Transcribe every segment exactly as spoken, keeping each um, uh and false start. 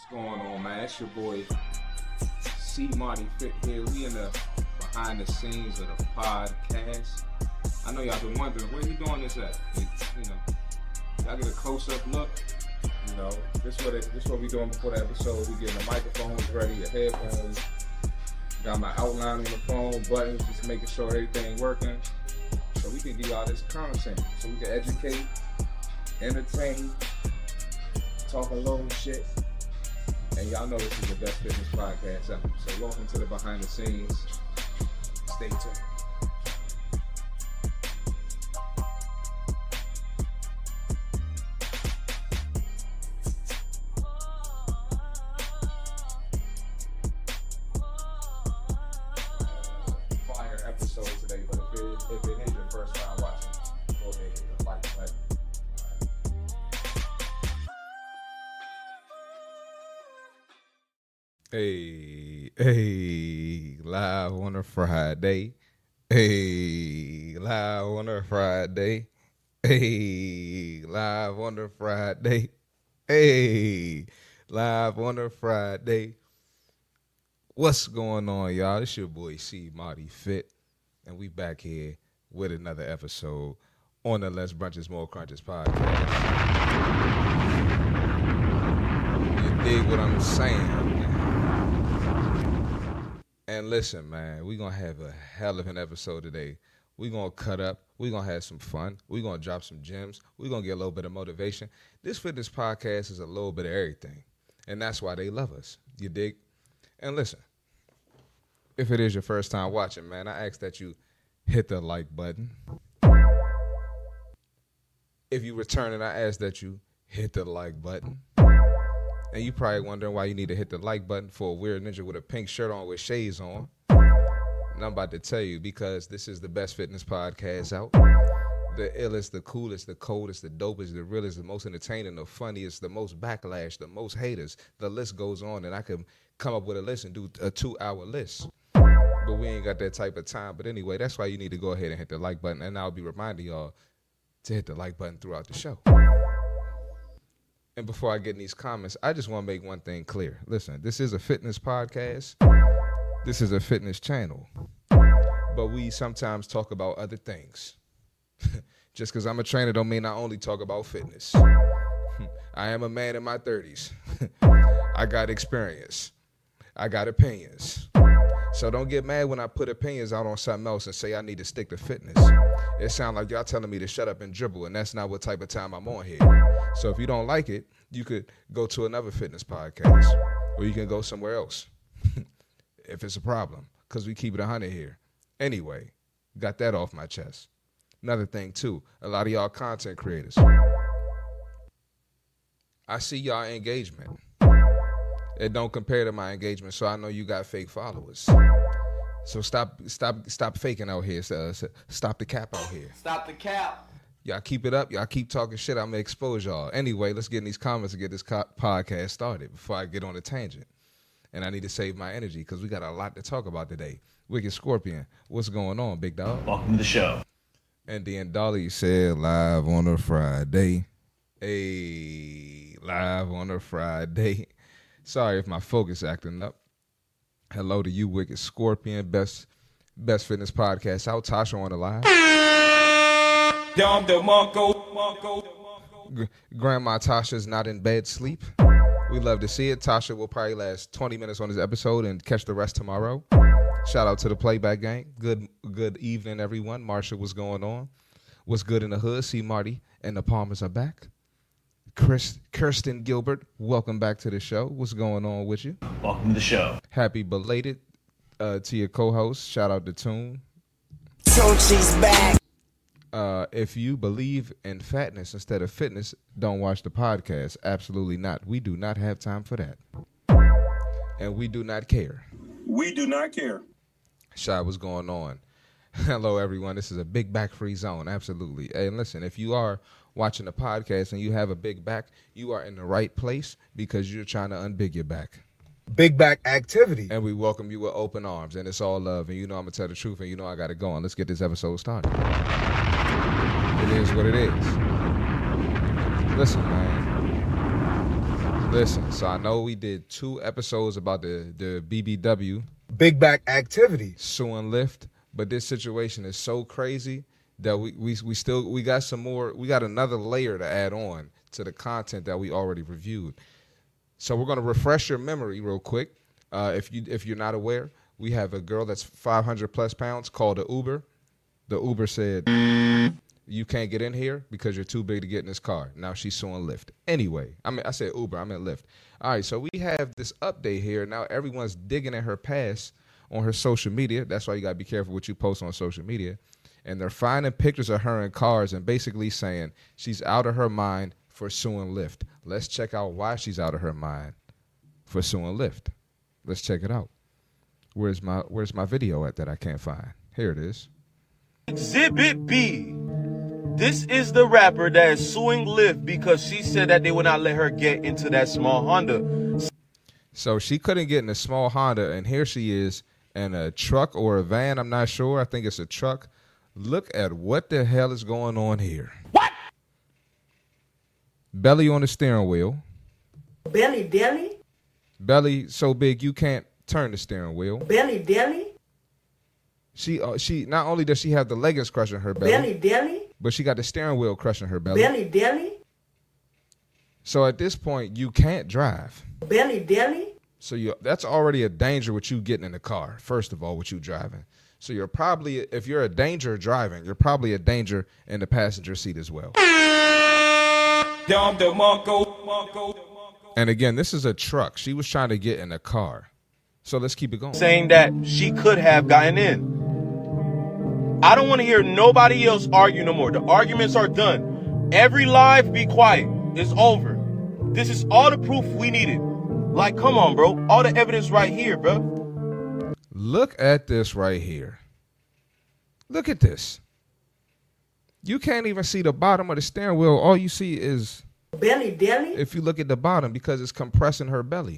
What's going on, man? It's your boy C Marty Fit here. We in the behind the scenes of the podcast. I know y'all been wondering where you doing this at. It, you know, y'all get a close up look. You know, this what it, this what we doing before the episode. We getting the microphones ready, the headphones. Got my outline on the phone, buttons, just making sure everything working. So we can give y'all this content, so we can educate, entertain, talk a little shit. And y'all know this is the best fitness podcast ever. So welcome to the behind the scenes. Stay tuned. Fire episode today, but if it, if it is your first time watching, go ahead and hit the like button. Hey, hey, live on a Friday. Hey, live on a Friday. Hey, live on a Friday. Hey, live on a Friday. What's going on, y'all? It's your boy C Marty Fit, and we back here with another episode on the Less Brunches, More Crunches podcast. You dig what I'm saying? And listen, man, we're going to have a hell of an episode today. We're going to cut up. We're going to have some fun. We're going to drop some gems. We're going to get a little bit of motivation. This fitness podcast is a little bit of everything. And that's why they love us. You dig? And listen, if it is your first time watching, man, I ask that you hit the like button. If you return it, I ask that you hit the like button. And you probably wondering why you need to hit the like button for a weird ninja with a pink shirt on with shades on. And I'm about to tell you, because this is the best fitness podcast out. The illest, the coolest, the coldest, the dopest, the realest, the most entertaining, the funniest, the most backlash, the most haters. The list goes on, and I can come up with a list and do a two-hour list. But we ain't got that type of time. But anyway, that's why you need to go ahead and hit the like button. And I'll be reminding y'all to hit the like button throughout the show. And before I get in these comments, I just want to make one thing clear. Listen, this is a fitness podcast. This is a fitness channel. But we sometimes talk about other things. Just because I'm a trainer don't mean I only talk about fitness. I am a man in my thirties. I got experience. I got opinions. So don't get mad when I put opinions out on something else and say I need to stick to fitness. It sounds like y'all telling me to shut up and dribble, and that's not what type of time I'm on here. So if you don't like it, you could go to another fitness podcast, or you can go somewhere else if it's a problem, because we keep it one hundred here. Anyway, got that off my chest. Another thing, too, a lot of y'all content creators. I see y'all engagement. It don't compare to my engagement, so I know you got fake followers. So stop stop, stop faking out here. Uh, stop the cap out here. Stop the cap. Y'all keep it up. Y'all keep talking shit. I'm going to expose y'all. Anyway, let's get in these comments and get this co- podcast started before I get on a tangent. And I need to save my energy because we got a lot to talk about today. Wicked Scorpion, what's going on, big dog? Welcome to the show. And then Dolly said, live on a Friday. Hey, live on a Friday. Sorry if my focus acting up. Hello to you, Wicked Scorpion, best best fitness podcast out. Tasha on the line. G- Grandma Tasha's not in bed sleep. We love to see it. Tasha will probably last twenty minutes on this episode and catch the rest tomorrow. Shout out to the playback gang. Good good evening, everyone. Marsha, what's going on? What's good in the hood? See Marty and the Palmers are back. Chris, Kirsten Gilbert, welcome back to the show. What's going on with you? Welcome to the show. Happy belated uh, to your co-host. Shout out to Toon. So she's back. Uh, if you believe in fatness instead of fitness, don't watch the podcast. Absolutely not. We do not have time for that. And we do not care. We do not care. Shy, what's going on? Hello, everyone. This is a big back free zone. Absolutely. And listen, if you are watching the podcast and you have a big back, you are in the right place because you're trying to unbig your back. Big back activity. And we welcome you with open arms. And it's all love. And you know I'm going to tell the truth. And you know I got to go on. Let's get this episode started. It is what it is. Listen, man. Listen, so I know we did two episodes about the, the B B W. Big back activity. Suing Lyft, but this situation is so crazy that we, we we still we got some more we got another layer to add on to the content that we already reviewed. So we're gonna refresh your memory real quick. Uh, if you if you're not aware, we have a girl that's five hundred plus pounds called the Uber. The Uber said you can't get in here because you're too big to get in this car. Now she's suing Lyft. Anyway, I mean I said Uber, I meant Lyft. All right, so we have this update here. Now everyone's digging at her past on her social media. That's why you gotta be careful what you post on social media. And they're finding pictures of her in cars and basically saying she's out of her mind for suing Lyft. Let's check out why she's out of her mind for suing Lyft. Let's check it out. Where's my Where's my video at that I can't find? Here it is. Exhibit B. This is the rapper that is suing Lyft because she said that they would not let her get into that small Honda. So she couldn't get in a small Honda, and here she is in a truck or a van. I'm not sure. I think it's a truck. Look at what the hell is going on here. What? Belly on the steering wheel. Belly deli? Belly so big you can't turn the steering wheel. Belly deli? She uh, she not only does she have the leggings crushing her belly, Belly deli? but she got the steering wheel crushing her belly. Belly deli? So at this point, you can't drive. Belly deli? So you that's already a danger with you getting in the car, first of all, with you driving. So you're probably, if you're a danger driving, you're probably a danger in the passenger seat as well. And again, this is a truck. She was trying to get in a car. So let's keep it going. Saying that she could have gotten in. I don't want to hear nobody else argue no more. The arguments are done. Every live, be quiet. It's over. This is all the proof we needed. Like, come on, bro. All the evidence right here, bro. Look at this right here. Look at this. You can't even see the bottom of the steering wheel. All you see is belly deli. If you look at the bottom, because it's compressing her belly.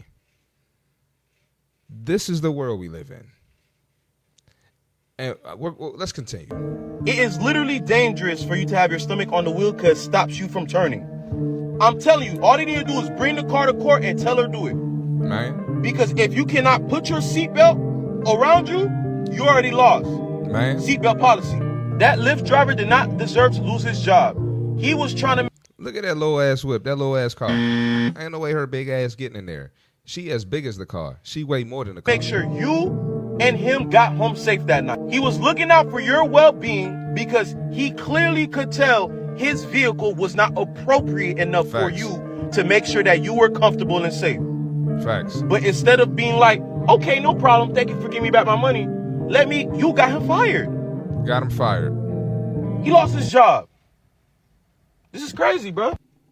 This is the world we live in. And we're, we're, let's continue. It is literally dangerous for you to have your stomach on the wheel because it stops you from turning. I'm telling you, all they need to do is bring the car to court and tell her do it. Man. Because if you cannot put your seatbelt around you, you already lost. Man. Seatbelt policy. That Lyft driver did not deserve to lose his job. He was trying to... Look at that low ass whip, that low ass car. Ain't no way her big ass getting in there. She as big as the car. She weigh more than the car. Make sure you and him got home safe that night. He was looking out for your well-being because he clearly could tell his vehicle was not appropriate enough Facts. For you to make sure that you were comfortable and safe. Facts. But instead of being like, okay, no problem, thank you for giving me back my money, let me, you got him fired. Got him fired. He lost his job. This is crazy, bro.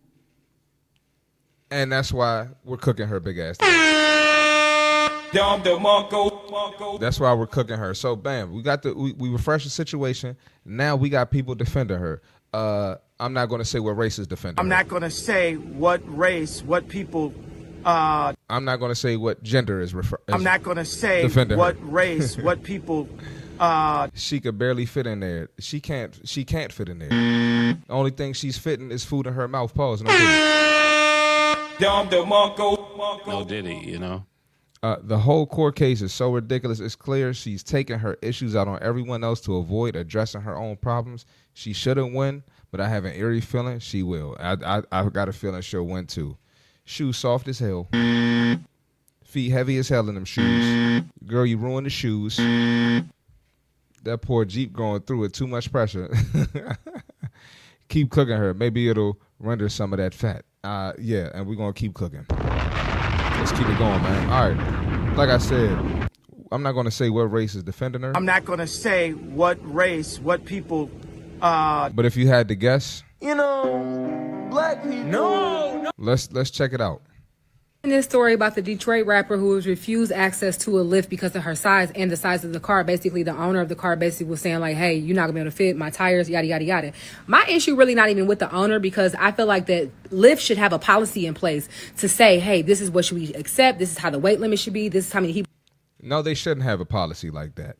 And that's why we're cooking her big ass. That's why we're cooking her. So bam, we got the we, we refreshed the situation. Now we got people defending her. Uh, I'm not going to say what race is defending I'm her. not going to say what race, what people. Uh, I'm not going to say what gender is. Refer- is I'm not going to say what her. race, what people. Uh, she could barely fit in there. She can't. She can't fit in there. The only thing she's fitting is food in her mouth. Pause. No diddy. No diddy, you know. Uh, the whole court case is so ridiculous. It's clear she's taking her issues out on everyone else to avoid addressing her own problems. She shouldn't win, but I have an eerie feeling she will. I I I've got a feeling she'll win too. Shoes soft as hell. Feet heavy as hell in them shoes. Girl, you ruined the shoes. That poor Jeep going through it. Too much pressure. Keep cooking her. Maybe it'll render some of that fat. Uh, yeah, and we're going to keep cooking. Let's keep it going, man. All right. Like I said, I'm not going to say what race is defending her. I'm not going to say what race, what people. Uh, but if you had to guess. You know, black people. No, no. Let's, let's check it out. In this story about the Detroit rapper who was refused access to a Lyft because of her size and the size of the car. Basically, the owner of the car basically was saying like, hey, you're not gonna be able to fit my tires, yada, yada, yada. My issue really not even with the owner, because I feel like that Lyft should have a policy in place to say, hey, this is what should we accept. This is how the weight limit should be. This is how many people. No, they shouldn't have a policy like that.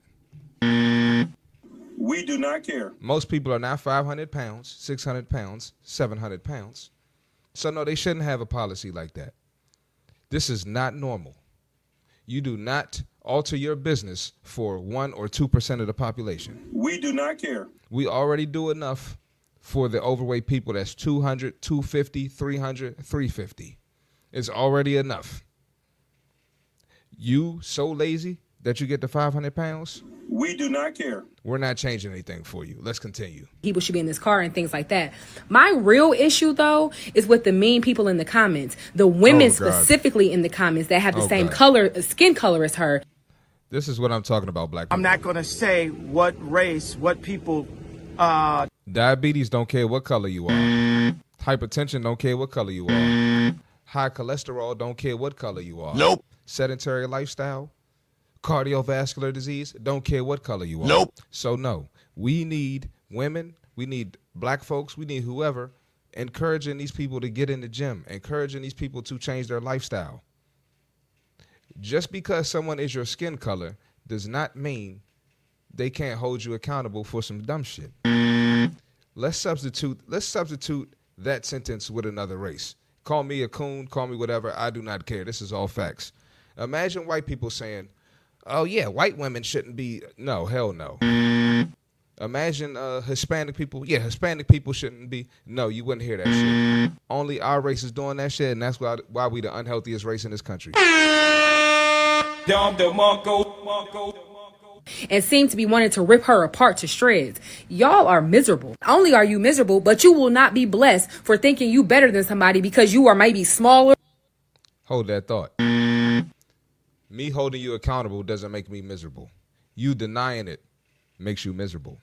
We do not care. Most people are not five hundred pounds, six hundred pounds, seven hundred pounds. So no, they shouldn't have a policy like that. This is not normal. You do not alter your business for one or two percent of the population. We do not care. We already do enough for the overweight people. That's two hundred, two fifty, three hundred, three fifty. It's already enough. You so lazy that you get to five hundred pounds? We do not care. We're not changing anything for you. Let's continue. People should be in this car and things like that. My real issue, though, is with the mean people in the comments. The women Oh, God. specifically in the comments that have the Oh, same God. color, skin color as her. This is what I'm talking about, black people. I'm not going to say what race, what people. Uh, Diabetes don't care what color you are. Hypertension don't care what color you are. High cholesterol don't care what color you are. Nope. Sedentary lifestyle, cardiovascular disease, don't care what color you are. Nope. So no, we need women, we need black folks, we need whoever encouraging these people to get in the gym, encouraging these people to change their lifestyle. Just because someone is your skin color does not mean they can't hold you accountable for some dumb shit. Let's substitute, let's substitute that sentence with another race. Call me a coon, call me whatever, I do not care. This is all facts. Imagine white people saying, oh yeah, white women shouldn't be, no, hell no. Imagine uh, Hispanic people, yeah, Hispanic people shouldn't be, no, you wouldn't hear that shit. Only our race is doing that shit, and that's why why we the unhealthiest race in this country. And seem to be wanting to rip her apart to shreds. Y'all are miserable. Not only are you miserable, but you will not be blessed for thinking you better than somebody because you are maybe smaller. Hold that thought. Me holding you accountable doesn't make me miserable. You denying it makes you miserable.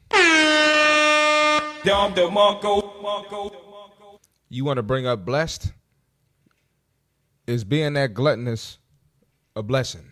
You want to bring up blessed? Is being that gluttonous a blessing?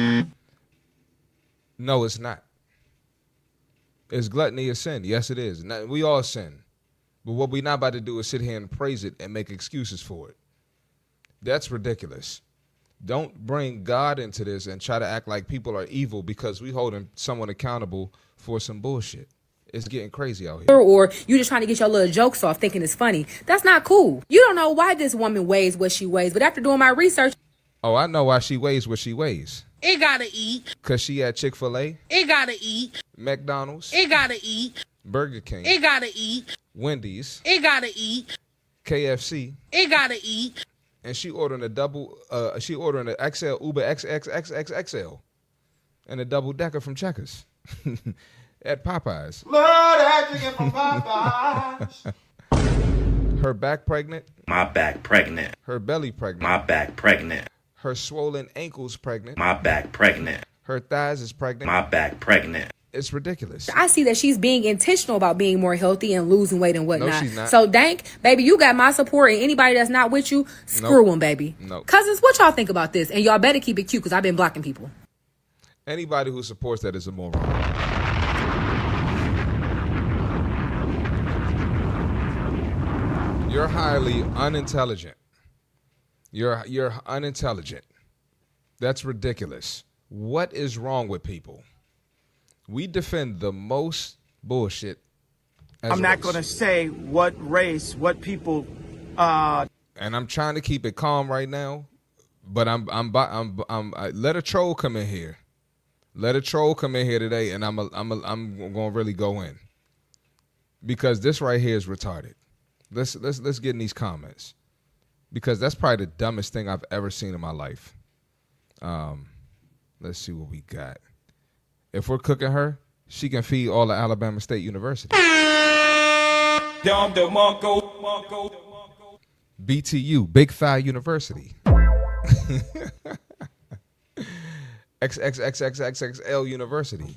No, it's not. Is gluttony a sin? Yes, it is. Now, we all sin. But what we're not about to do is sit here and praise it and make excuses for it. That's ridiculous. Don't bring God into this and try to act like people are evil because we holding someone accountable for some bullshit. It's getting crazy out here. Or you just trying to get your little jokes off thinking it's funny. That's not cool. You don't know why this woman weighs what she weighs, but after doing my research, Oh, I know why she weighs what she weighs. it gotta eat. Because she had Chick-fil-A, It gotta eat. McDonald's, It gotta eat. Burger King, It gotta eat. Wendy's, It gotta eat. K F C, It gotta eat. and she ordering a double, uh, she ordering an X L Uber X X X X X L and a double decker from Checkers at Popeyes. Lord, I chicken from Popeyes. Her back pregnant, My back pregnant. her belly pregnant, My back pregnant. her swollen ankles pregnant, My back pregnant. her thighs is pregnant. My back pregnant. It's ridiculous. I see that she's being intentional about being more healthy and losing weight and whatnot. she's not. So, Dank, baby, you got my support. And anybody that's not with you, screw Nope. them, baby. Nope. Cousins, what y'all think about this? And y'all better keep it cute because I've been blocking people. Anybody who supports that is a moron. You're highly unintelligent. You're you're unintelligent. That's ridiculous. What is wrong with people? We defend the most bullshit. As I'm a not race. going to say what race, what people. Uh, And I'm trying to keep it calm right now, but I'm I'm I'm I'm, I'm let a troll come in here. Let a troll come in here today, and I'm a, I'm a, I'm going to really go in because this right here is retarded. Let's let's let's get in these comments because that's probably the dumbest thing I've ever seen in my life. Um, let's see what we got. If we're cooking her, she can feed all of Alabama State University. B T U, Big Thigh University. X X X X X X L University.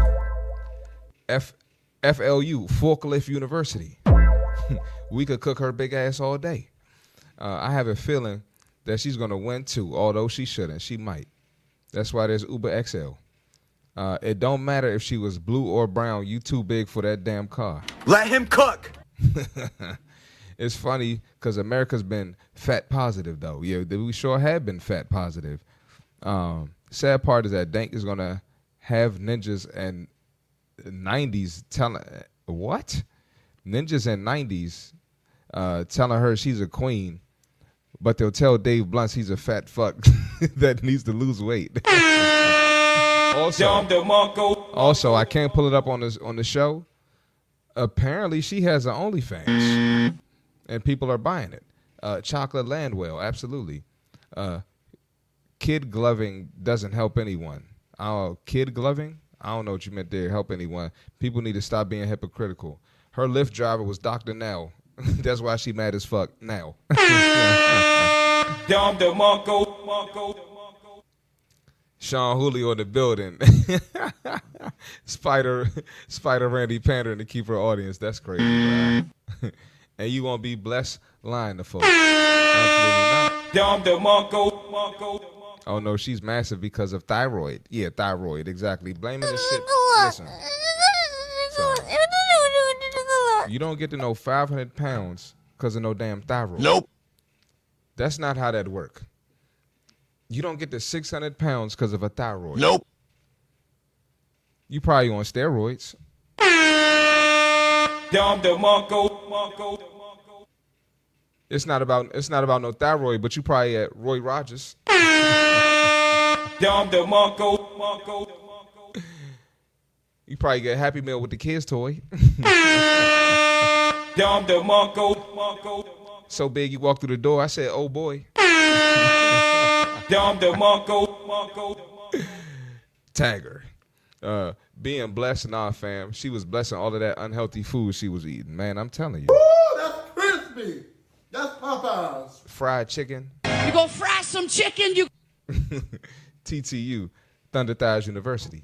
F F L U, Forklift University. We could cook her big ass all day. Uh, I have a feeling that she's going to win too, although she shouldn't. She might. That's why there's Uber X L. Uh, it don't matter if she was blue or brown. You too big for that damn car. let him cook. It's funny because America's been fat positive, though. Yeah, we sure have been fat positive. Um, sad part is that Dank is going to have ninjas and nineties telling, what? Ninjas and nineties uh, telling her she's a queen but they'll tell Dave Blunts he's a fat fuck that needs to lose weight. also, also, I can't pull it up on this on the show. Apparently, she has an OnlyFans, and people are buying it. Uh, Chocolate Landwell, absolutely. Uh, kid gloving doesn't help anyone. Oh, kid gloving? I don't know what you meant there. Help anyone. People need to stop being hypocritical. Her Lyft driver was Doctor Nell. That's why she mad as fuck now. Sean Julio in the building. Spider Spider Randy pandering to keep her audience. That's crazy, bro. And you won't be blessed lying to folks. Absolutely not. Oh no, she's massive because of thyroid. Yeah, thyroid, exactly. Blaming the shit. Listen. So, you don't get to know five hundred pounds because of no damn thyroid. Nope. That's not how that work. You don't get to six hundred pounds because of a thyroid. Nope. You probably on steroids. It's not about it's not about no thyroid, but you probably at Roy Rogers. You probably get Happy Meal with the kids toy. So big you walk through the door. I said, oh boy. Tagger. Uh, being blessed in our fam. She was blessing all of that unhealthy food she was eating. Man, I'm telling you. Ooh, that's crispy. That's Popeyes. Fried chicken. You gonna fry some chicken? You T T U, Thunder Thighs University.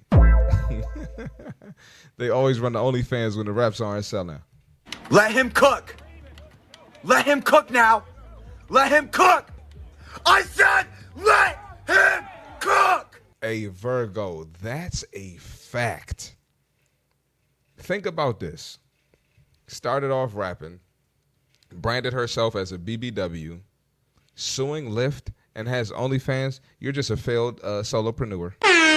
They always run the OnlyFans when the raps aren't selling. Let him cook. Let him cook now. Let him cook. I said let him cook. A Virgo, that's a fact. Think about this. Started off rapping, branded herself as a B B W, suing Lyft, and has OnlyFans. You're just a failed uh, solopreneur.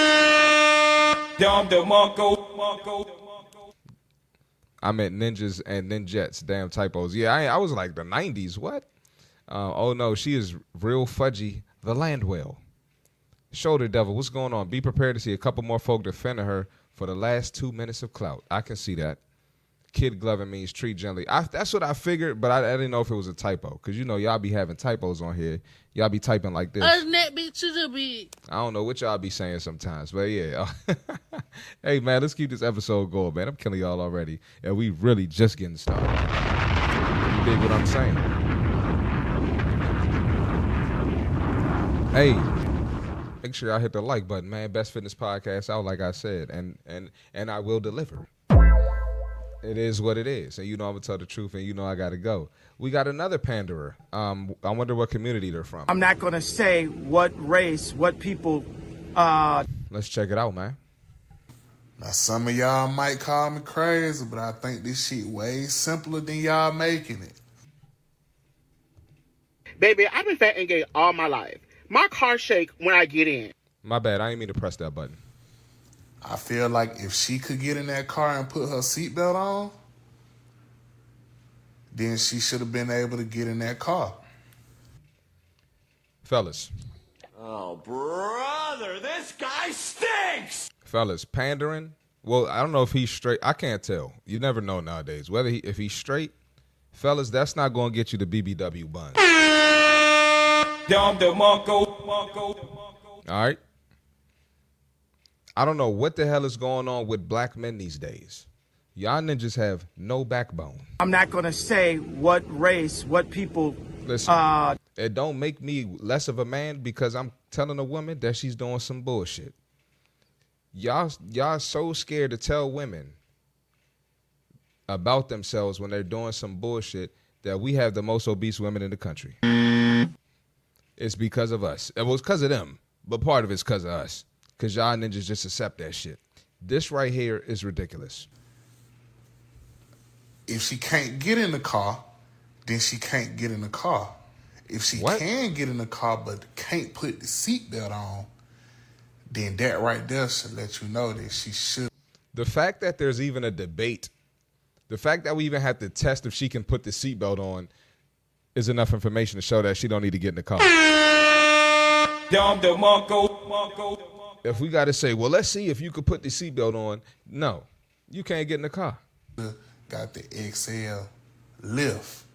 I meant ninjas and ninjets. Damn typos. Yeah, I, I was like the nineties. What? Uh, oh, no. She is real fudgy. The Landwell. Shoulder devil. What's going on? Be prepared to see a couple more folk defending her for the last two minutes of clout. I can see that. Kid gloving means treat gently. I, that's what I figured, but I, I didn't know if it was a typo. Because, you know, y'all be having typos on here. Y'all be typing like this. I don't know what y'all be saying sometimes, but yeah. Hey, man, let's keep this episode going, man. I'm killing y'all already. And we really just getting started. You dig what I'm saying? Hey, make sure y'all hit the like button, man. Best Fitness Podcast out, like I said. And, and, and I will deliver. It is what it is. And you know I'm going to tell the truth, and you know I got to go. We got another panderer. Um, I wonder what community they're from. I'm not going to say what race, what people. Uh... Let's check it out, man. Now, some of y'all might call me crazy, but I think this shit way simpler than y'all making it. Baby, I've been fat and gay all my life. My car shake when I get in. My bad. I didn't mean to press that button. I feel like if she could get in that car and put her seatbelt on, then she should have been able to get in that car. Fellas. Oh, brother, this guy stinks! Fellas, pandering. Well, I don't know if he's straight. I can't tell. You never know nowadays. Whether he, if he's straight, fellas, that's not going to get you the B B W bun. All right? I don't know what the hell is going on with black men these days. Y'all ninjas have no backbone. I'm not going to say what race, what people. Listen, uh, it don't make me less of a man because I'm telling a woman that she's doing some bullshit. Y'all, y'all so scared to tell women about themselves when they're doing some bullshit that we have the most obese women in the country. It's because of us. It was because of them, but part of it's because of us. Because y'all ninjas just accept that shit. This right here is ridiculous. If she can't get in the car, then she can't get in the car. If she what? can get in the car but can't put the seatbelt on, then that right there should let you know that she should. The fact that there's even a debate, the fact that we even have to test if she can put the seatbelt on, is enough information to show that she don't need to get in the car. If we got to say, well, let's see if you could put the seatbelt on. No, you can't get in the car. Got the X L lift.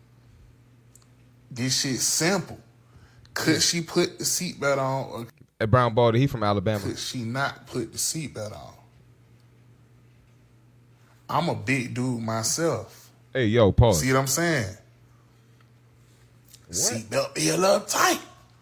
This shit simple. Could she put the seatbelt on? Or At Brown Baldy, he from Alabama. could she not put the seatbelt on? I'm a big dude myself. Hey, yo, pause. See what I'm saying? Seatbelt be a little tight.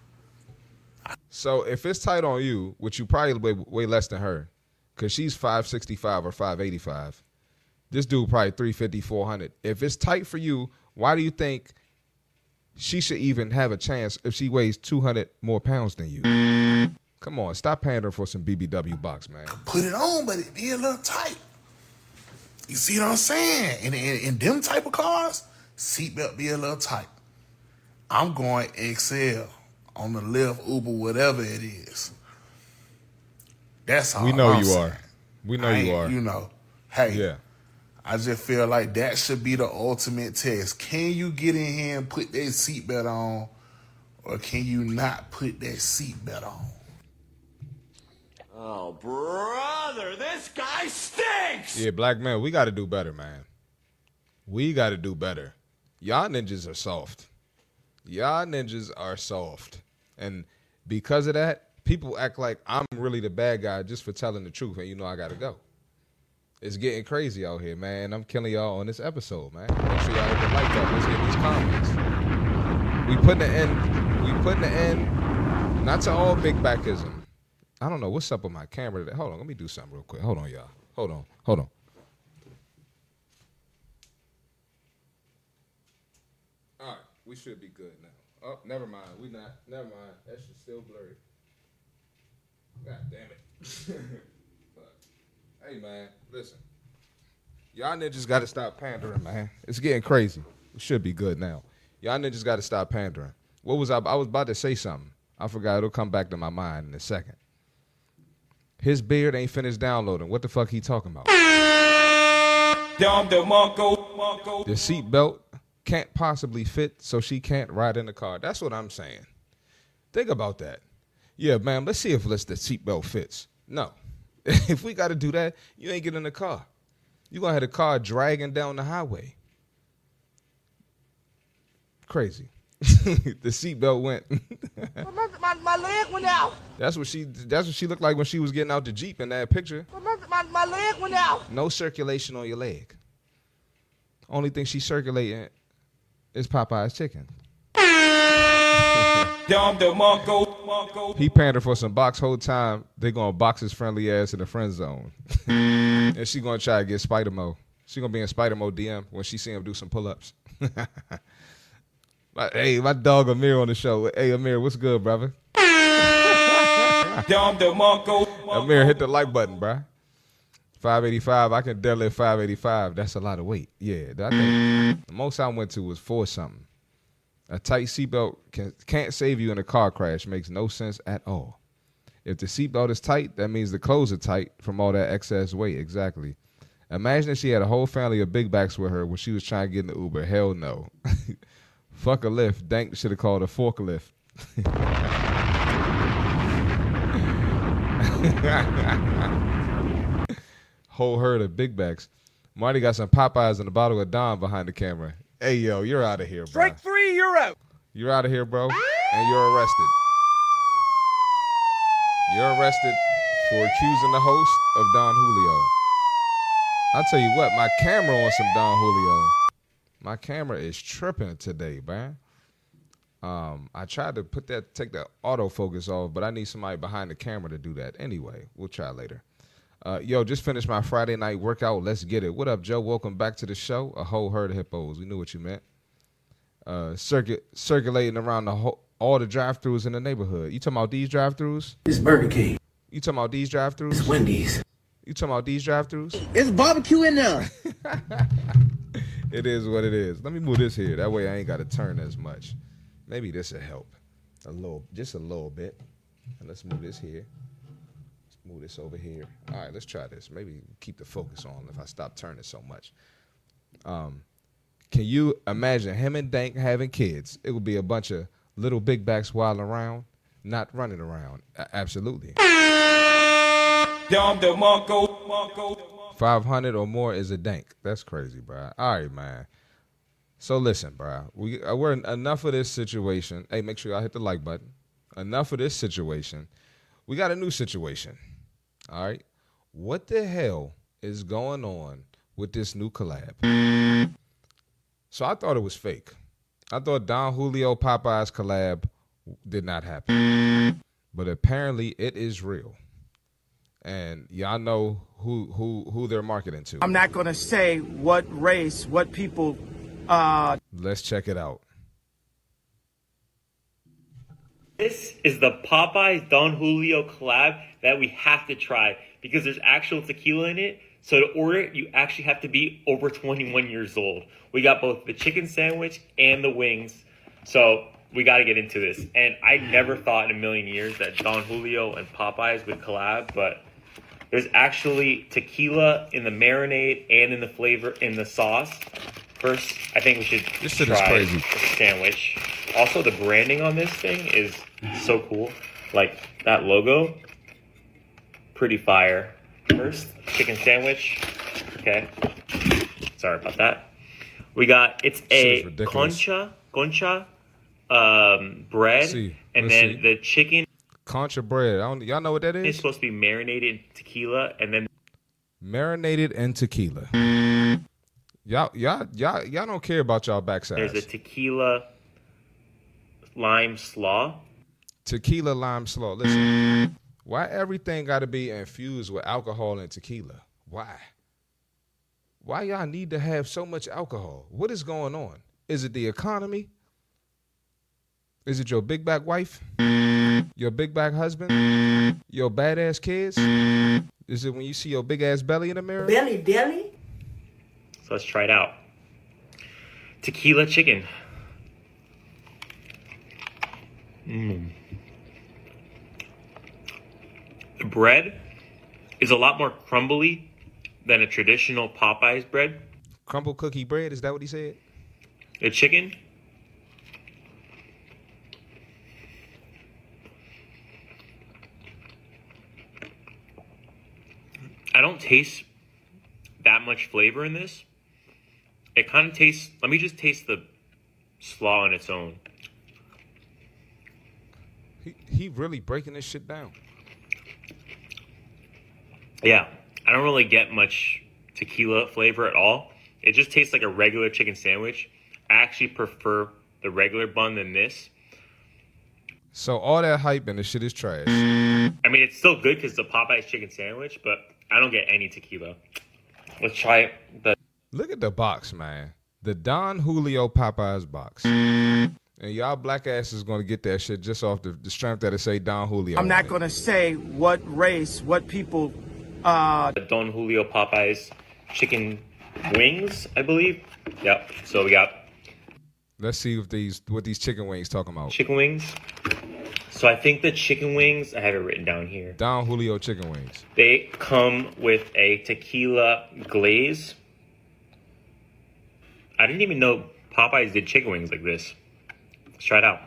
So if it's tight on you, which you probably weigh, way less than her, because she's five sixty-five or five eighty-five, this dude probably three fifty, four hundred. If it's tight for you, why do you think she should even have a chance if she weighs two hundred more pounds than you? Come on, stop pandering for some B B W box, man. Put it on, but it be a little tight. You see what I'm saying? In, in, in them type of cars, seatbelt be a little tight. I'm going X L on the Lyft, Uber, whatever it is. That's all We know I'm you saying. are. We know I you ain't- are. You know, hey, Yeah. I just feel like that should be the ultimate test. Can you get in here and put that seatbelt on, or can you not put that seatbelt on? Oh, brother, this guy stinks! Yeah, black man, we got to do better, man. We got to do better. Y'all ninjas are soft. Y'all ninjas are soft. And because of that, people act like I'm really the bad guy just for telling the truth, and you know I got to go. It's getting crazy out here, man. I'm killing y'all on this episode, man. Make sure y'all hit the like button. Let's get these comments. We putting the end. We putting the end. Not to all big backism. I don't know what's up with my camera today. Hold on, let me do something real quick. Hold on, y'all. Hold on. Hold on. All right, we should be good now. Oh, never mind. We not. Never mind. That shit's still blurry. God damn it. Hey, man, listen. Y'all niggas got to stop pandering, man. It's getting crazy. We should be good now. Y'all niggas got to stop pandering. What was I? I was about to say something. I forgot. It'll come back to my mind in a second. His beard ain't finished downloading. What the fuck he talking about? The seatbelt can't possibly fit, so she can't ride in the car. That's what I'm saying. Think about that. Yeah, man, let's see if let's, the seatbelt fits. No. If we got to do that, you ain't getting in the car. You going to have the car dragging down the highway. Crazy. The seatbelt went. my, my, my leg went out. That's what she That's what she looked like when she was getting out the Jeep in that picture. My, my, my leg went out. No circulation on your leg. Only thing she's circulating is Popeye's chicken. He pandered for some box whole time. They gonna box his friendly ass in the friend zone. And she gonna try to get Spider Mo. She gonna be in Spider Mo D M when she see him do some pull ups. My, hey, my dog Amir on the show. Hey Amir, what's good, brother? Amir, hit the like button, bruh. five eighty-five. I can deadlift five eighty-five. That's a lot of weight. Yeah, I think the most I went to was four something. A tight seatbelt can, can't save you in a car crash. Makes no sense at all. If the seatbelt is tight, that means the clothes are tight from all that excess weight. Exactly. Imagine if she had a whole family of big backs with her when she was trying to get in the Uber. Hell no. Fuck a lift. Dank should have called a forklift. Whole herd of big backs. Marty got some Popeyes and a bottle of Don behind the camera. Hey, yo, you're out of here, bro. Strike three, you're out. You're out of here, bro, and you're arrested. You're arrested for accusing the host of Don Julio. I'll tell you what, my camera on some Don Julio. My camera is tripping today, man. Um, I tried to put that, take the autofocus off, but I need somebody behind the camera to do that. Anyway, we'll try later. Uh, yo, just finished my Friday night workout. Let's get it. What up, Joe? Welcome back to the show. A whole herd of hippos. We knew what you meant. Uh, circuit circulating around the whole, all the drive-thrus in the neighborhood. You talking about these drive-thrus? It's Burger King. You talking about these drive-thrus? It's Wendy's. You talking about these drive-thrus? It's barbecue in there. It is what it is. Let me move this here. That way I ain't got to turn as much. Maybe this will help. A little, just a little bit. And let's move this here. Let's move this over here. All right, let's try this. Maybe keep the focus on if I stop turning so much. Um, Can you imagine him and Dank having kids? It would be a bunch of little big backs wilding around, not running around. A- absolutely. five hundred or more is a Dank. That's crazy, bro. All right, man. So listen, bro. We, uh, we're enough of this situation. Hey, make sure y'all hit the like button. Enough of this situation. We got a new situation. All right. What the hell is going on with this new collab? So I thought it was fake. I thought Don Julio Popeyes collab did not happen. But apparently it is real. And y'all know who who who they're marketing to. I'm not going to say what race, what people. Uh... Let's check it out. This is the Popeyes Don Julio collab that we have to try because there's actual tequila in it. So to order it, you actually have to be over twenty-one years old. We got both the chicken sandwich and the wings. So we got to get into this. And I never thought in a million years that Don Julio and Popeyes would collab, but there's actually tequila in the marinade and in the flavor, in the sauce. First, I think we should this shit try is crazy. the sandwich. Also, the branding on this thing is so cool. Like, that logo, pretty fire. First, chicken sandwich. Okay. Sorry about that. We got, it's a concha, concha um, bread. See, and let's then see. the chicken Concha bread. I don't, y'all know what that is? is supposed to be marinated in tequila. And then Marinated in tequila. Y'all, y'all, y'all, y'all don't care about y'all backsides. there's a tequila lime slaw. Tequila lime slaw. Listen, why everything got to be infused with alcohol and tequila? Why? Why y'all need to have so much alcohol? What is going on? Is it the economy? Is it your big back wife? Your big back husband? Your badass kids? Is it when you see your big ass belly in the mirror? Belly, belly? So let's try it out. Tequila chicken. Mmm. The bread is a lot more crumbly than a traditional Popeyes bread. Crumble cookie bread, is that what he said? The chicken, I don't taste that much flavor in this. It kind of tastes, let me just taste the slaw on its own. He he really breaking this shit down. Yeah, I don't really get much tequila flavor at all. It just tastes like a regular chicken sandwich. I actually prefer the regular bun than this. So all that hype and the shit is trash. I mean, it's still good because it's a Popeyes chicken sandwich, but I don't get any tequila. Let's try it. The Look at the box, man. The Don Julio Popeyes box. And y'all black ass is going to get that shit just off the, the strength that it say Don Julio. I'm not going to say what race, what people. Uh, the Don Julio Popeyes chicken wings, I believe. Yep. So we got Let's see if these what these chicken wings talking about. chicken wings. So I think the chicken wings, I have it written down here. Don Julio chicken wings. They come with a tequila glaze. I didn't even know Popeyes did chicken wings like this. Let's try it out.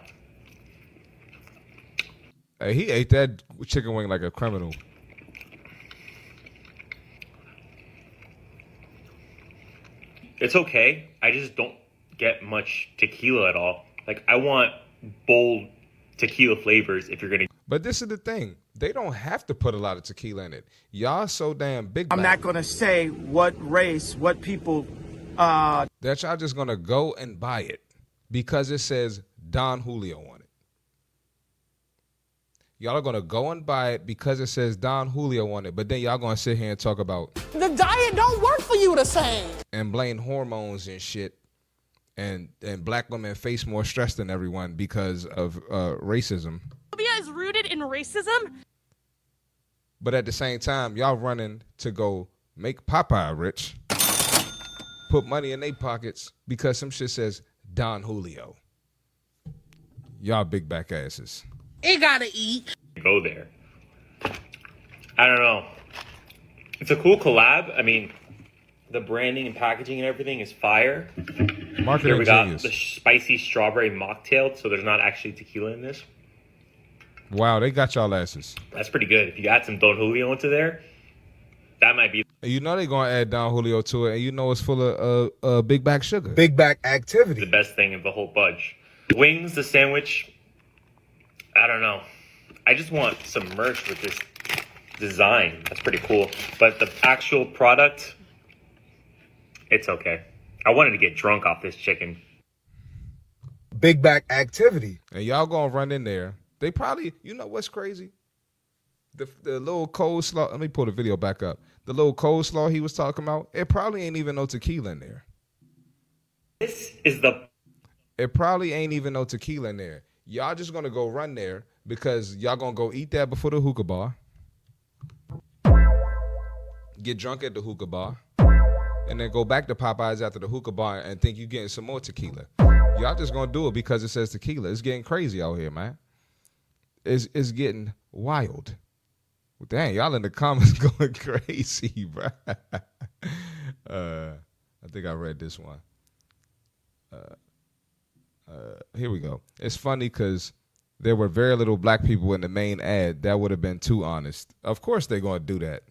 Hey, he ate that chicken wing like a criminal. It's okay. I just don't get much tequila at all. Like, I want bold tequila flavors if you're going to. But this is the thing. They don't have to put a lot of tequila in it. Y'all so damn big. I'm not going to say what race, what people. Uh, that y'all just going to go and buy it because it says Don Julio on it. Y'all are going to go and buy it because it says Don Julio on it. But then y'all going to sit here and talk about. The diet don't work for you the same. And blame hormones and shit. And and black women face more stress than everyone because of uh, racism. Homophobia is rooted in racism. But at the same time, y'all running to go make Popeye rich, put money in their pockets because some shit says Don Julio. Y'all big back asses. It gotta eat. Go there. I don't know. It's a cool collab. I mean, the branding and packaging and everything is fire. Marketing Here we got genius. the spicy strawberry mocktail, so there's not actually tequila in this. Wow, they got y'all asses. That's pretty good. If you add some Don Julio into there, that might be. And you know they're going to add Don Julio to it, and you know it's full of uh, uh, big back sugar. Big back activity. The best thing of the whole bunch. Wings, the sandwich, I don't know. I just want some merch with this design. That's pretty cool. But the actual product, it's okay. I wanted to get drunk off this chicken. Big back activity. And y'all going to run in there. They probably, you know what's crazy? The the little coleslaw, let me pull the video back up. The little coleslaw he was talking about, it probably ain't even no tequila in there. This is the... It probably ain't even no tequila in there. Y'all just going to go run there because y'all going to go eat that before the hookah bar. Get drunk at the hookah bar. And then go back to Popeyes after the hookah bar and think you getting some more tequila. Y'all just going to do it because it says tequila. It's getting crazy out here, man. It's, it's getting wild. Well, dang, y'all in the comments going crazy, bro. uh, I think I read this one. Uh, uh, here we go. It's funny because there were very little black people in the main ad. That would have been too honest. Of course they're going to do that.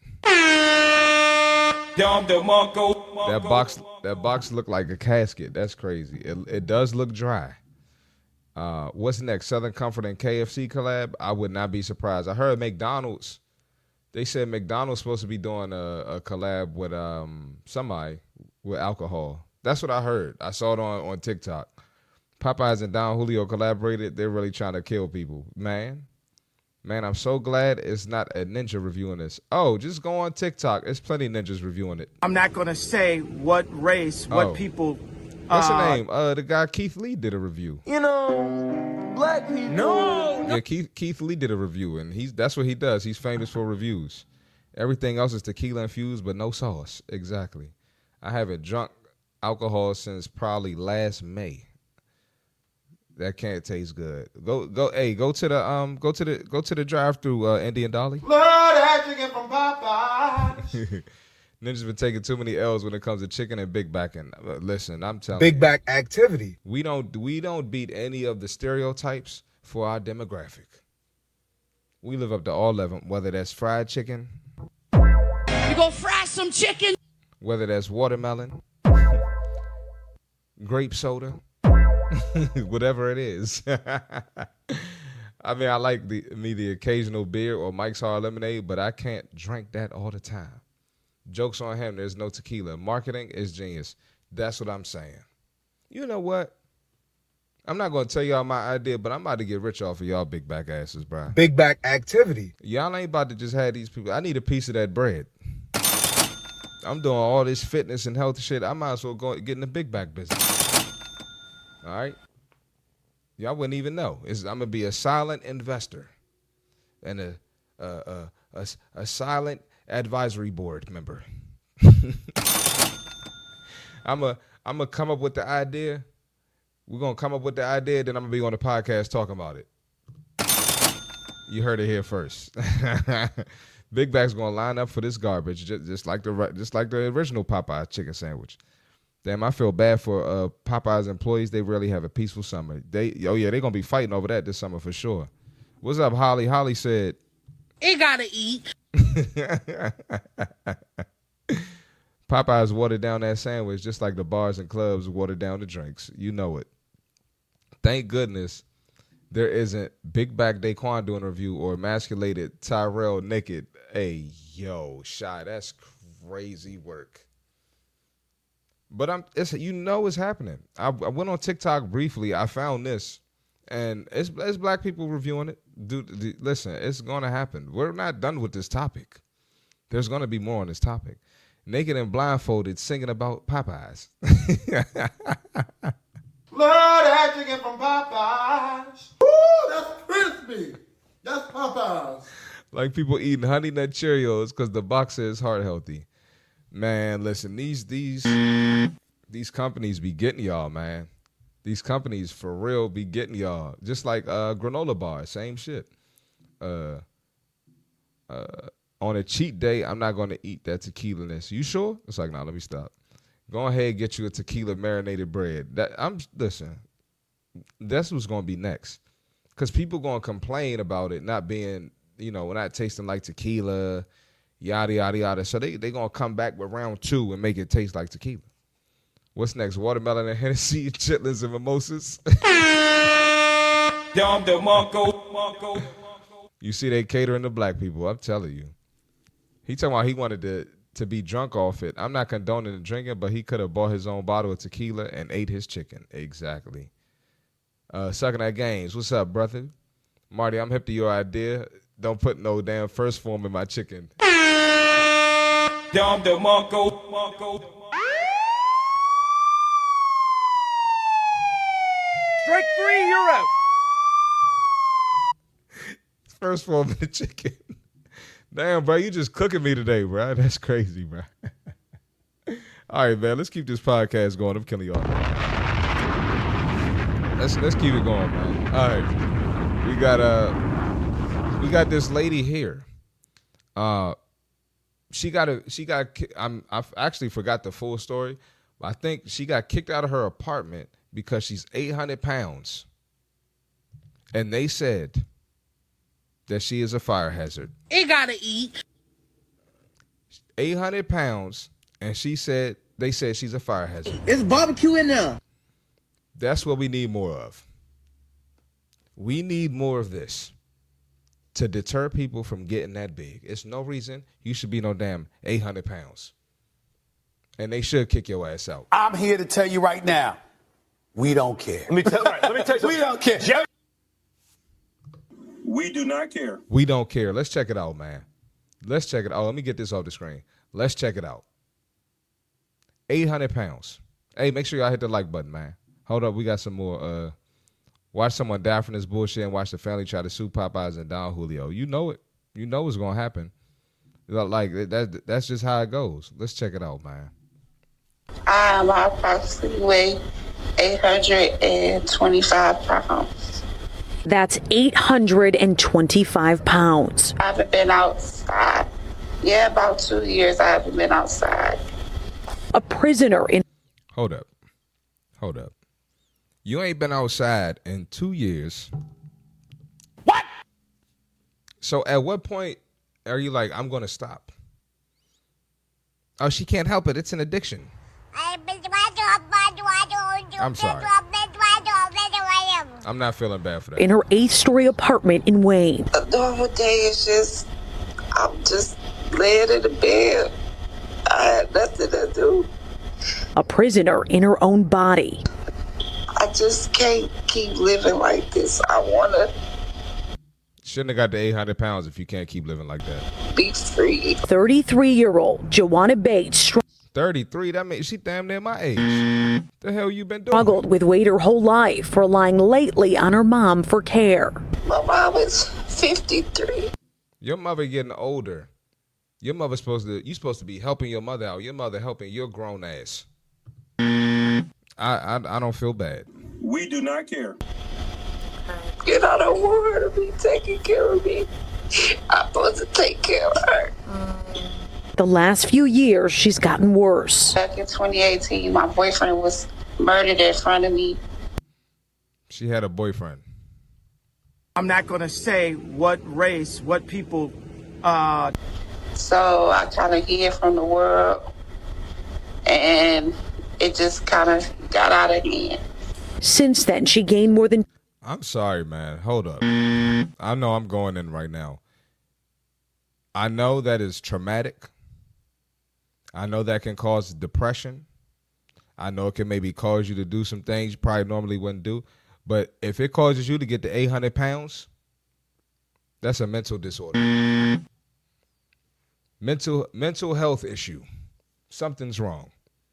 That box, that box looked like a casket. That's crazy. It, it does look dry. Uh, what's next? Southern Comfort and K F C collab? I would not be surprised. I heard McDonald's. They said McDonald's supposed to be doing a, a collab with um somebody with alcohol. That's what I heard. I saw it on, on TikTok. Popeyes and Don Julio collaborated. They're really trying to kill people. Man. Man, I'm so glad it's not a ninja reviewing this. Oh, just go on TikTok. There's plenty of ninjas reviewing it. I'm not going to say what race, what Oh. people. What's uh, the name? Uh, the guy Keith Lee did a review. You know, black people. No. Yeah, Keith Keith Lee did a review, and he's that's what he does. He's famous for reviews. Everything else is tequila infused, but no sauce. Exactly. I haven't drunk alcohol since probably last May. That can't taste good. Go go. Hey, go to the um. Go to the go to the drive-through. Uh, Indian Dolly. Lord, that chicken from Popeyes. Ninja's been taking too many L's when it comes to chicken and big back. And uh, listen, I'm telling Big you, back activity. we don't we don't beat any of the stereotypes for our demographic. We live up to all of them, whether that's fried chicken, You gonna fry some chicken? whether that's watermelon, grape soda, whatever it is. I mean, I like the me the occasional beer or Mike's Hard Lemonade, but I can't drink that all the time. Joke's on him. There's no tequila. Marketing is genius. That's what I'm saying. You know what? I'm not going to tell y'all my idea, but I'm about to get rich off of y'all big back asses, bro. Big back activity. Y'all ain't about to just have these people. I need a piece of that bread. I'm doing all this fitness and health shit. I might as well go get in the big back business. All right? Y'all wouldn't even know. It's, I'm going to be a silent investor and a, a, a, a, a silent advisory board member. I'm a, I'm going to come up with the idea. We're going to come up with the idea, then I'm going to be on the podcast talking about it. You heard it here first. Big Bag's going to line up for this garbage, just, just like the just like the original Popeyes chicken sandwich. Damn, I feel bad for uh, Popeyes employees. They really have a peaceful summer. They, oh yeah, they're going to be fighting over that this summer for sure. What's up, Holly? Holly said, It gotta eat. Popeyes watered down that sandwich just like the bars and clubs watered down the drinks. You know it. Thank goodness there isn't Big Back Daquan doing a review or emasculated Tyrell naked. Hey, yo, Shy, that's crazy work. But I'm, it's you know it's happening. I, I went on TikTok briefly. I found this, and it's it's black people reviewing it. Dude, dude, listen, it's gonna happen. We're not done with this topic. There's gonna be more on this topic. Naked and blindfolded, singing about Popeyes. Lord, that chicken from Popeyes. Woo, that's crispy. That's Popeyes. Like people eating Honey Nut Cheerios because the box says heart healthy. Man, listen, these these these companies be getting y'all, man. These companies for real be getting y'all. Just like uh, granola bars, same shit. Uh, uh, on a cheat day, I'm not going to eat that tequila-ness. You sure? It's like, nah, let me stop. Go ahead and get you a tequila marinated bread. That I'm listen. That's what's gonna be next, because people gonna complain about it not being, you know, not tasting like tequila, yada yada yada. So they they gonna come back with round two and make it taste like tequila. What's next? Watermelon and Hennessy, chitlins and mimosas. You see, they catering to black people. I'm telling you. He talking about he wanted to to be drunk off it. I'm not condoning the drinking, but he could have bought his own bottle of tequila and ate his chicken. Exactly. Uh, sucking at games. What's up, brother? Marty, I'm hip to your idea. Don't put no damn first form in my chicken. Strike three, you're out. First form in the chicken. Damn, bro, you just cooking me today, bro. That's crazy, bro. All right, man, let's keep this podcast going. I'm killing y'all. Let's let's keep it going, man. All right, we got uh, we got this lady here. Uh, she got a she got I'm I actually forgot the full story, but I think she got kicked out of her apartment because she's eight hundred pounds, and they said that she is a fire hazard. It gotta eat. eight hundred pounds, and she said, they said she's a fire hazard. It's barbecue in there. That's what we need more of. We need more of this to deter people from getting that big. It's no reason you should be no damn eight hundred pounds. And they should kick your ass out. I'm here to tell you right now, we don't care. Let me tell, right, let me tell you We don't care. Jerry- We do not care. We don't care. Let's check it out, man. Let's check it out. Let me get this off the screen. Let's check it out. eight hundred pounds. Hey, make sure y'all hit the like button, man. Hold up. We got some more. Uh, watch someone die from this bullshit and watch the family try to sue Popeyes and Don Julio. You know it. You know what's going to happen. Like, that, that's just how it goes. Let's check it out, man. Um, I approximately weigh eight hundred twenty-five pounds. That's eight hundred twenty-five pounds. I haven't been outside. Yeah, about two years I haven't been outside. A prisoner in... Hold up. Hold up. You ain't been outside in two years. What? So at what point are you like, I'm going to stop? Oh, she can't help it. It's an addiction. I'm sorry. I'm not feeling bad for that. In her eighth-story apartment in Wayne. A normal day is just, I'm just laying in the bed. I had nothing to do. A prisoner in her own body. I just can't keep living like this. I want to Shouldn't have got the eight hundred pounds if you can't keep living like that. be free. thirty-three-year-old Joanna Bates thirty-three, that means she damn near my age. The hell you been doing? struggled with weight her whole life, relying lately on her mom for care. My mom is fifty-three. Your mother getting older. Your mother's supposed to, you supposed to be helping your mother out. Your mother helping your grown ass. I, I, I don't feel bad. We do not care. And I don't want her to be taking care of me. I'm supposed to take care of her. The last few years, she's gotten worse. Back in twenty eighteen, my boyfriend was murdered in front of me. She had a boyfriend. I'm not going to say what race, what people. Uh... So I kind of hid from the world. And it just kind of got out of hand. Since then, she gained more than... I'm sorry, man. Hold up. I know I'm going in right now. I know that is traumatic. I know that can cause depression. I know it can maybe cause you to do some things you probably normally wouldn't do. But if it causes you to get to eight hundred pounds, that's a mental disorder. Mental mental health issue. Something's wrong.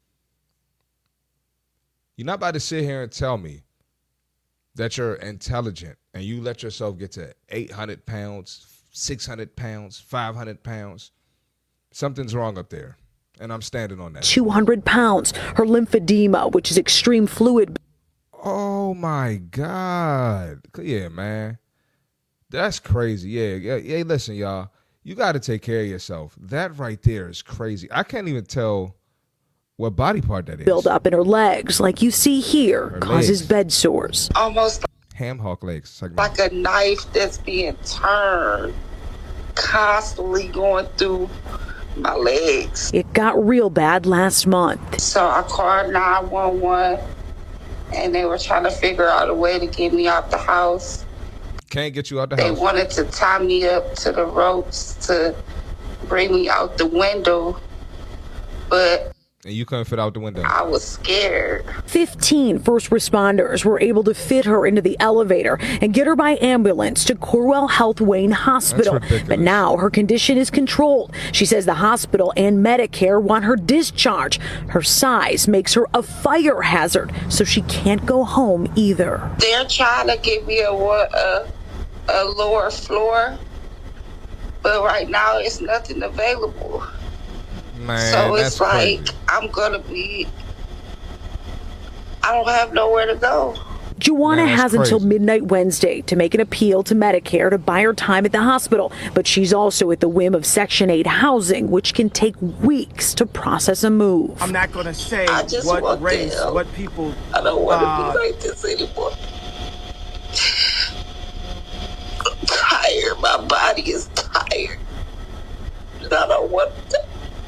You're not about to sit here and tell me that you're intelligent and you let yourself get to eight hundred pounds, six hundred pounds, five hundred pounds. Something's wrong up there. And I'm standing on that. two hundred pounds. Her lymphedema, which is extreme fluid. Oh, my God. Yeah, man. That's crazy. Yeah, yeah, yeah. Listen, y'all. You got to take care of yourself. That right there is crazy. I can't even tell What body part that is? Build up in her legs, like you see here, Her causes legs. bed sores. Almost Ham hock legs. It's like, like a knife that's being turned, constantly going through my legs. It got real bad last month. So I called nine one one, and they were trying to figure out a way to get me out the house. Can't get you out the They house. wanted to tie me up to the ropes to bring me out the window, but And you couldn't fit out the window. I was scared. Fifteen first responders were able to fit her into the elevator and get her by ambulance to Corwell Health Wayne Hospital. ridiculous. But now her condition is controlled. She says the hospital and Medicare want her discharged. Her size makes her a fire hazard, so she can't go home either. They're trying to give me a, wa- a, a lower floor, but right now it's nothing available. Man, so that's it's like, crazy. I'm going to be, I don't have nowhere to go. Joanna Man, that's has until crazy. midnight Wednesday to make an appeal to Medicare to buy her time at the hospital, but she's also at the whim of Section eight housing, which can take weeks to process a move. I'm not going to say I just what want race, them. what people. I don't want to uh, be like this anymore. I'm tired. My body is tired. And I don't want to.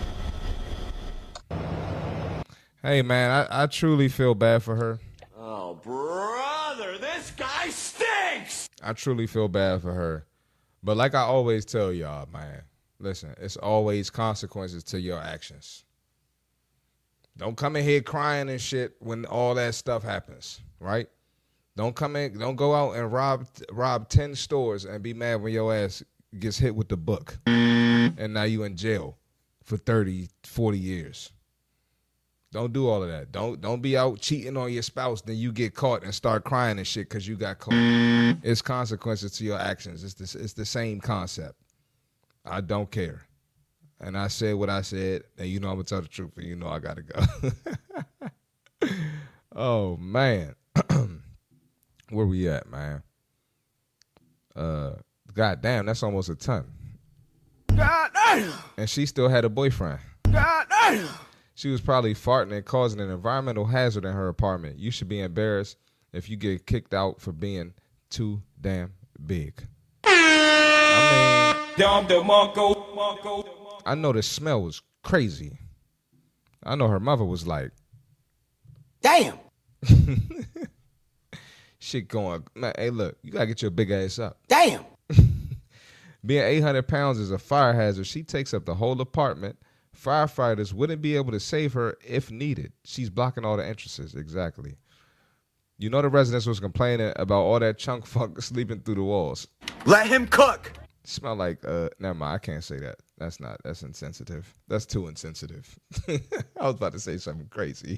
Hey, man, I, I truly feel bad for her. Oh, brother, this guy stinks! I truly feel bad for her. But like I always tell y'all, man, listen, it's always consequences to your actions. Don't come in here crying and shit when all that stuff happens, right? Don't come in, don't go out and rob rob ten stores and be mad when your ass gets hit with the book. And now you in jail for thirty, forty years. Don't do all of that. Don't don't be out cheating on your spouse, then you get caught and start crying and shit because you got caught. It's consequences to your actions. It's the, it's the same concept. I don't care. And I said what I said, and you know I'm going to tell the truth, and you know I got to go. Oh, man. Where we at, man? Uh, God damn, that's almost a ton. God damn! And she still had a boyfriend. God damn! She was probably farting and causing an environmental hazard in her apartment. You should be embarrassed if you get kicked out for being too damn big. I mean, I know the smell was crazy. I know her mother was like, Damn! shit going, man, hey, look, you got to get your big ass up. Damn! Being eight hundred pounds is a fire hazard. She takes up the whole apartment. Firefighters wouldn't be able to save her if needed. She's blocking all the entrances. Exactly. You know the residents was complaining about all that chunk funk sleeping through the walls. Let him cook. Smell like, uh, never mind, I can't say that. That's not, that's insensitive. That's too insensitive. I was about to say something crazy.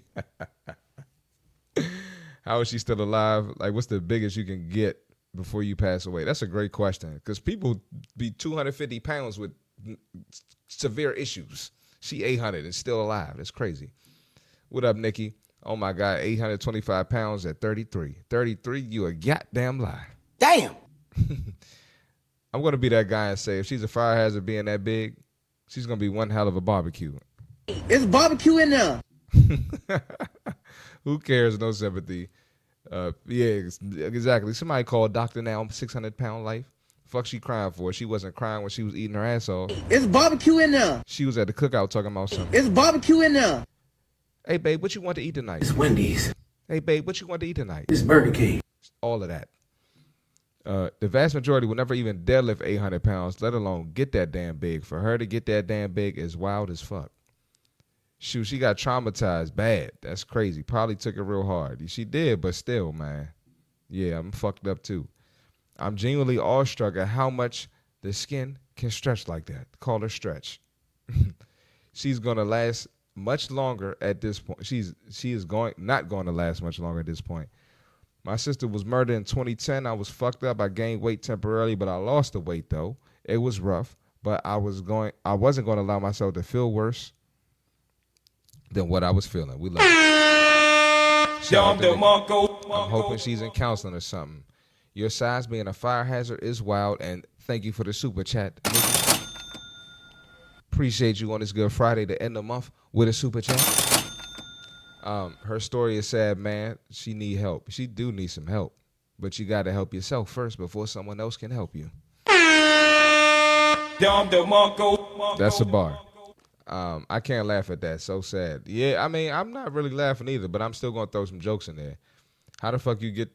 How is she still alive? Like, what's the biggest you can get before you pass away? That's a great question. Because people be two hundred fifty pounds with severe issues. She eight hundred and still alive. That's crazy. What up, Nikki? Oh, my God, eight hundred twenty-five pounds at thirty-three. thirty-three, you a goddamn lie. Damn! I'm going to be that guy and say, if she's a fire hazard being that big, she's going to be one hell of a barbecue. It's barbecue in there. Who cares? No sympathy. Uh, yeah, ex- exactly. Somebody called Doctor Now six hundred pound life. Fuck she crying for? She wasn't crying when she was eating her ass off. It's barbecue in there. She was at the cookout talking about something. It's barbecue in there. Hey, babe, what you want to eat tonight? It's Wendy's. Hey, babe, what you want to eat tonight? It's Burger King. All of that. Uh, the vast majority will never even deadlift eight hundred pounds, let alone get that damn big. For her to get that damn big is wild as fuck. Shoot, she got traumatized bad. That's crazy. Probably took it real hard. She did, but still, man. Yeah, I'm fucked up too. I'm genuinely awestruck at how much the skin can stretch like that. Call her stretch. She's going to last much longer at this point. She's she is going not going to last much longer at this point. My sister was murdered in twenty ten. I was fucked up. I gained weight temporarily, but I lost the weight though. It was rough, but I was going I wasn't going to allow myself to feel worse than what I was feeling. We love her. Shout out to Nikki. I'm hoping she's in counseling or something. Your size being a fire hazard is wild, and thank you for the super chat, Nikki. Appreciate you on this Good Friday to end the month with a super chat. Um, her story is sad, man. She need help. She do need some help, but you got to help yourself first before someone else can help you. That's a bar. Um, I can't laugh at that. So sad. Yeah, I mean, I'm not really laughing either, but I'm still gonna throw some jokes in there. How the fuck you get?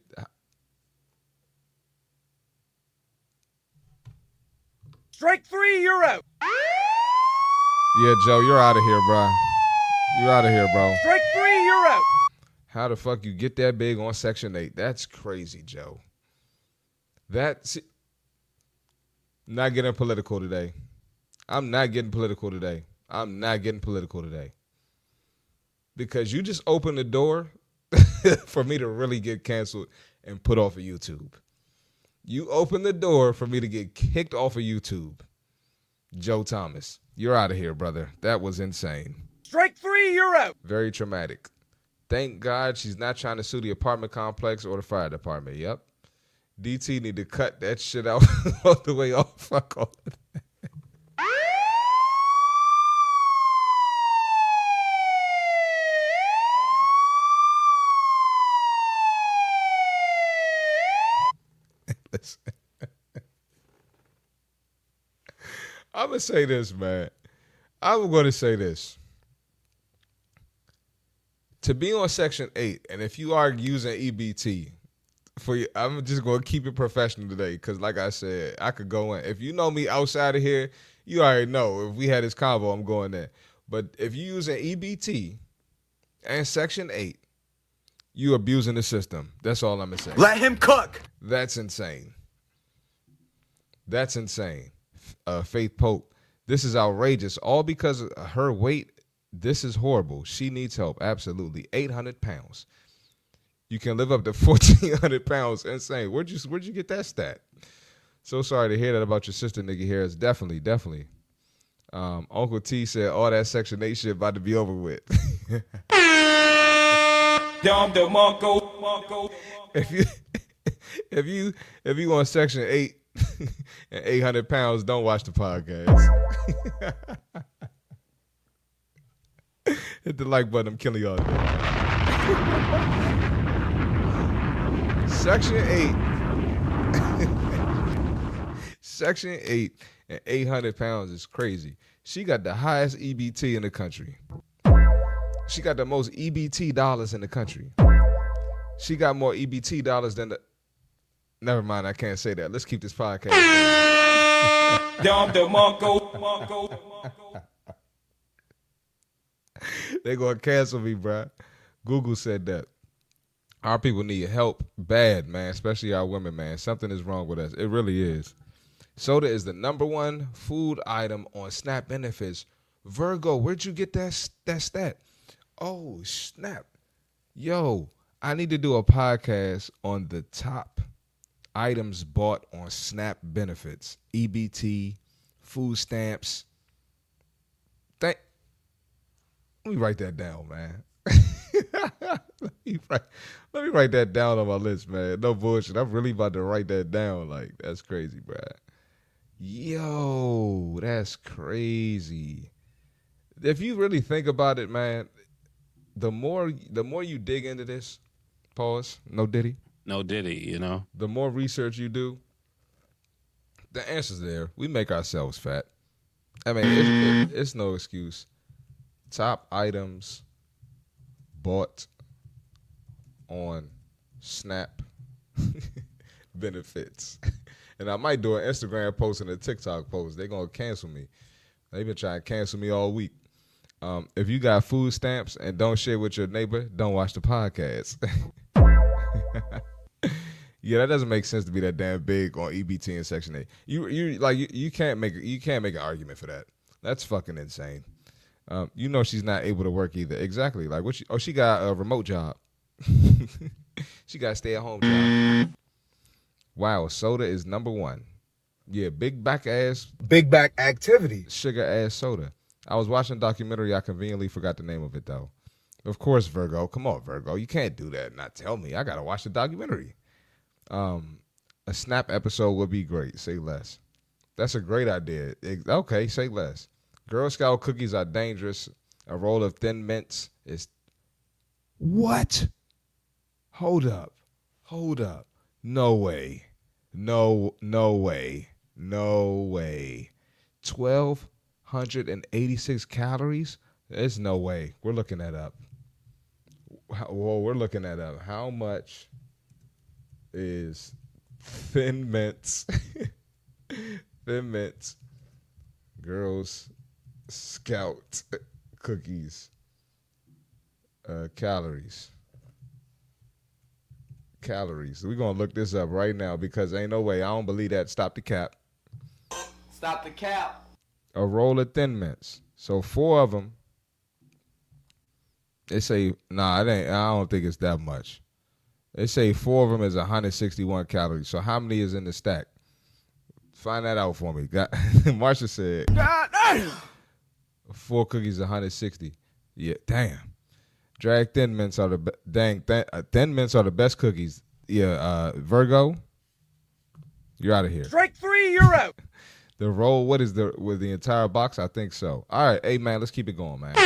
Strike three, you're out. Yeah, Joe, you're out of here, bro. You're out of here, bro. Strike three, you're out. How the fuck you get that big on Section eight? That's crazy, Joe. That's not getting political today. I'm not getting political today. I'm not getting political today. Because you just opened the door for me to really get canceled and put off of YouTube. You opened the door for me to get kicked off of YouTube. Joe Thomas, you're out of here, brother. That was insane. Strike three, you're out. Very traumatic. Thank God she's not trying to sue the apartment complex or the fire department. Yep. D T need to cut that shit out all the way off. Fuck all of that. Listen. I'm going to say this, man. I'm going to say this. To be on Section eight, and if you are using E B T, for you, I'm just going to keep it professional today because, like I said, I could go in. If you know me outside of here, you already know. If we had this combo, I'm going there. But if you're using E B T and Section eight, you abusing the system. That's all I'm going to say. Let him cook. That's insane. That's insane. Uh, Faith Pope, this is outrageous. All because of her weight. This is horrible. She needs help. Absolutely. eight hundred pounds. You can live up to fourteen hundred pounds. Insane. Where'd you, where'd you get that stat? So sorry to hear that about your sister, nigga. Here is definitely, definitely. Um, Uncle T said all that Section eight shit about to be over with. If you, if you, if you on Section eight and eight hundred pounds, don't watch the podcast. Hit the like button. I'm killing y'all today. Section eight. Section eight and eight hundred pounds is crazy. She got the highest E B T in the country. She got the most E B T dollars in the country. She got more E B T dollars than the... Never mind, I can't say that. Let's keep this podcast going. They gonna cancel me, bro. Google said that. Our people need help bad, man, especially our women, man. Something is wrong with us. It really is. Soda is the number one food item on SNAP benefits. Virgo, where'd you get that, that stat? Oh, snap. Yo, I need to do a podcast on the top items bought on SNAP benefits. E B T, food stamps. Thank. Let me write that down, man. let, me write, let me write that down on my list, man. No bullshit. I'm really about to write that down. Like, that's crazy, bro. Yo, that's crazy. If you really think about it, man, the more the more you dig into this, pause, no diddy. No diddy, you know. The more research you do, the answer's there. We make ourselves fat. I mean, it's, it, it's no excuse. Top items bought on SNAP benefits. And I might do an Instagram post and a TikTok post. They're going to cancel me. They've been trying to cancel me all week. Um, if you got food stamps and don't share with your neighbor, don't watch the podcast. Yeah, that doesn't make sense to be that damn big on E B T and Section eight. You you like you, you can't make you can't make an argument for that. That's fucking insane. Um, you know she's not able to work either. Exactly. Like what? She, oh, she got a remote job. She got a stay-at-home job. Wow, soda is number one. Yeah, big back ass. Big back activity. Sugar ass soda. I was watching a documentary. I conveniently forgot the name of it though. Of course, Virgo. Come on, Virgo. You can't do that and not tell me. I gotta watch the documentary. Um, a SNAP episode would be great. Say less. That's a great idea. It, okay, say less. Girl Scout cookies are dangerous. A roll of Thin Mints is What? Hold up. Hold up. No way. No, no way. No way. twelve eighty-six calories? There's no way. We're looking that up. Whoa, we're looking that up. How much is Thin Mints? Thin Mints Girls Scout cookies. Uh, calories. Calories. We're going to look this up right now because ain't no way. I don't believe that. Stop the cap. Stop the cap. A roll of Thin Mints. So four of them. They say, nah, it ain't. I don't think it's that much. They say four of them is one hundred sixty-one calories. So how many is in the stack? Find that out for me. Got, Marsha said, God damn. Four cookies, one hundred sixty. Yeah, damn. Drag Thin Mints are the be- dang th- uh, Thin Mints are the best cookies. Yeah, uh, Virgo, you're out of here. Strike three, you're out. The roll, what is the with the entire box? I think so. All right, hey man, let's keep it going, man.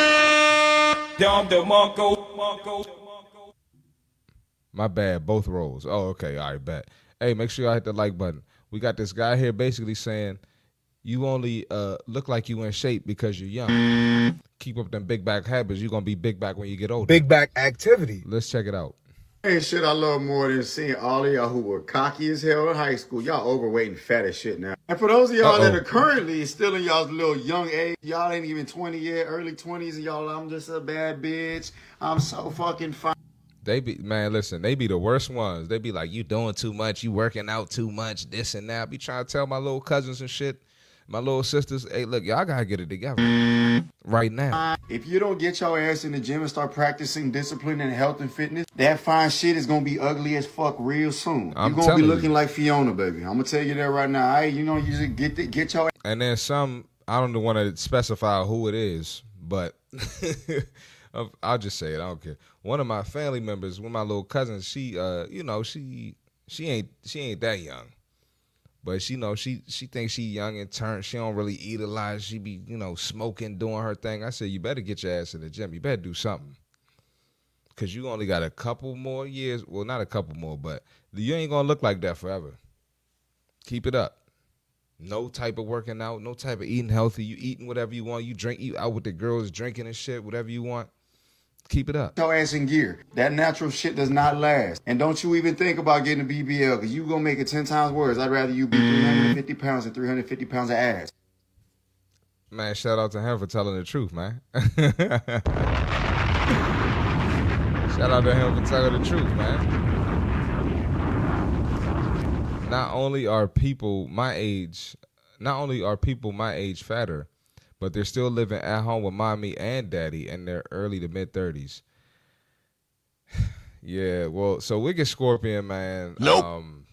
My bad, both rolls. Oh, okay, all right, bet. Hey, make sure y'all hit the like button. We got this guy here basically saying you only uh, look like you in shape because you're young. Keep up them big back habits. You're going to be big back when you get older. Big back activity. Let's check it out. Ain't shit I love more than seeing all of y'all who were cocky as hell in high school. Y'all overweight and fat as shit now. And for those of y'all Uh-oh. that are currently still in y'all's little young age, y'all ain't even twenty yet, early twenties, and y'all, I'm just a bad bitch. I'm so fucking fine. They be, man, listen, they be the worst ones. They be like, you doing too much, you working out too much, this and that. I be trying to tell my little cousins and shit, my little sisters, hey, look, y'all got to get it together right now. If you don't get your ass in the gym and start practicing discipline and health and fitness, that fine shit is going to be ugly as fuck real soon. I'm You're going to be telling looking you. like Fiona, baby. I'm going to tell you that right now. Hey, you know, you just get the, get your ass. And then some, I don't want to specify who it is, but I'll just say it. I don't care. One of my family members, one of my little cousins, she, uh, you know, she she ain't she ain't that young, but she know she she thinks she young and turned. She don't really eat a lot. She be you know smoking, doing her thing. I said, you better get your ass in the gym. You better do something, cause you only got a couple more years. Well, not a couple more, but you ain't gonna look like that forever. Keep it up. No type of working out, no type of eating healthy. You eating whatever you want. You drink, you out with the girls drinking and shit, whatever you want. Keep it up. Your ass in gear. That natural shit does not last. And don't you even think about getting a B B L, because you going to make it ten times worse. I'd rather you be three hundred fifty pounds than three hundred fifty pounds of ass. Man, shout out to him for telling the truth, man. Shout out to him for telling the truth, man. Not only are people my age, not only are people my age fatter, but they're still living at home with mommy and daddy in their early to mid thirties. Yeah, well, so Wicked Scorpion, man. Nope. Um,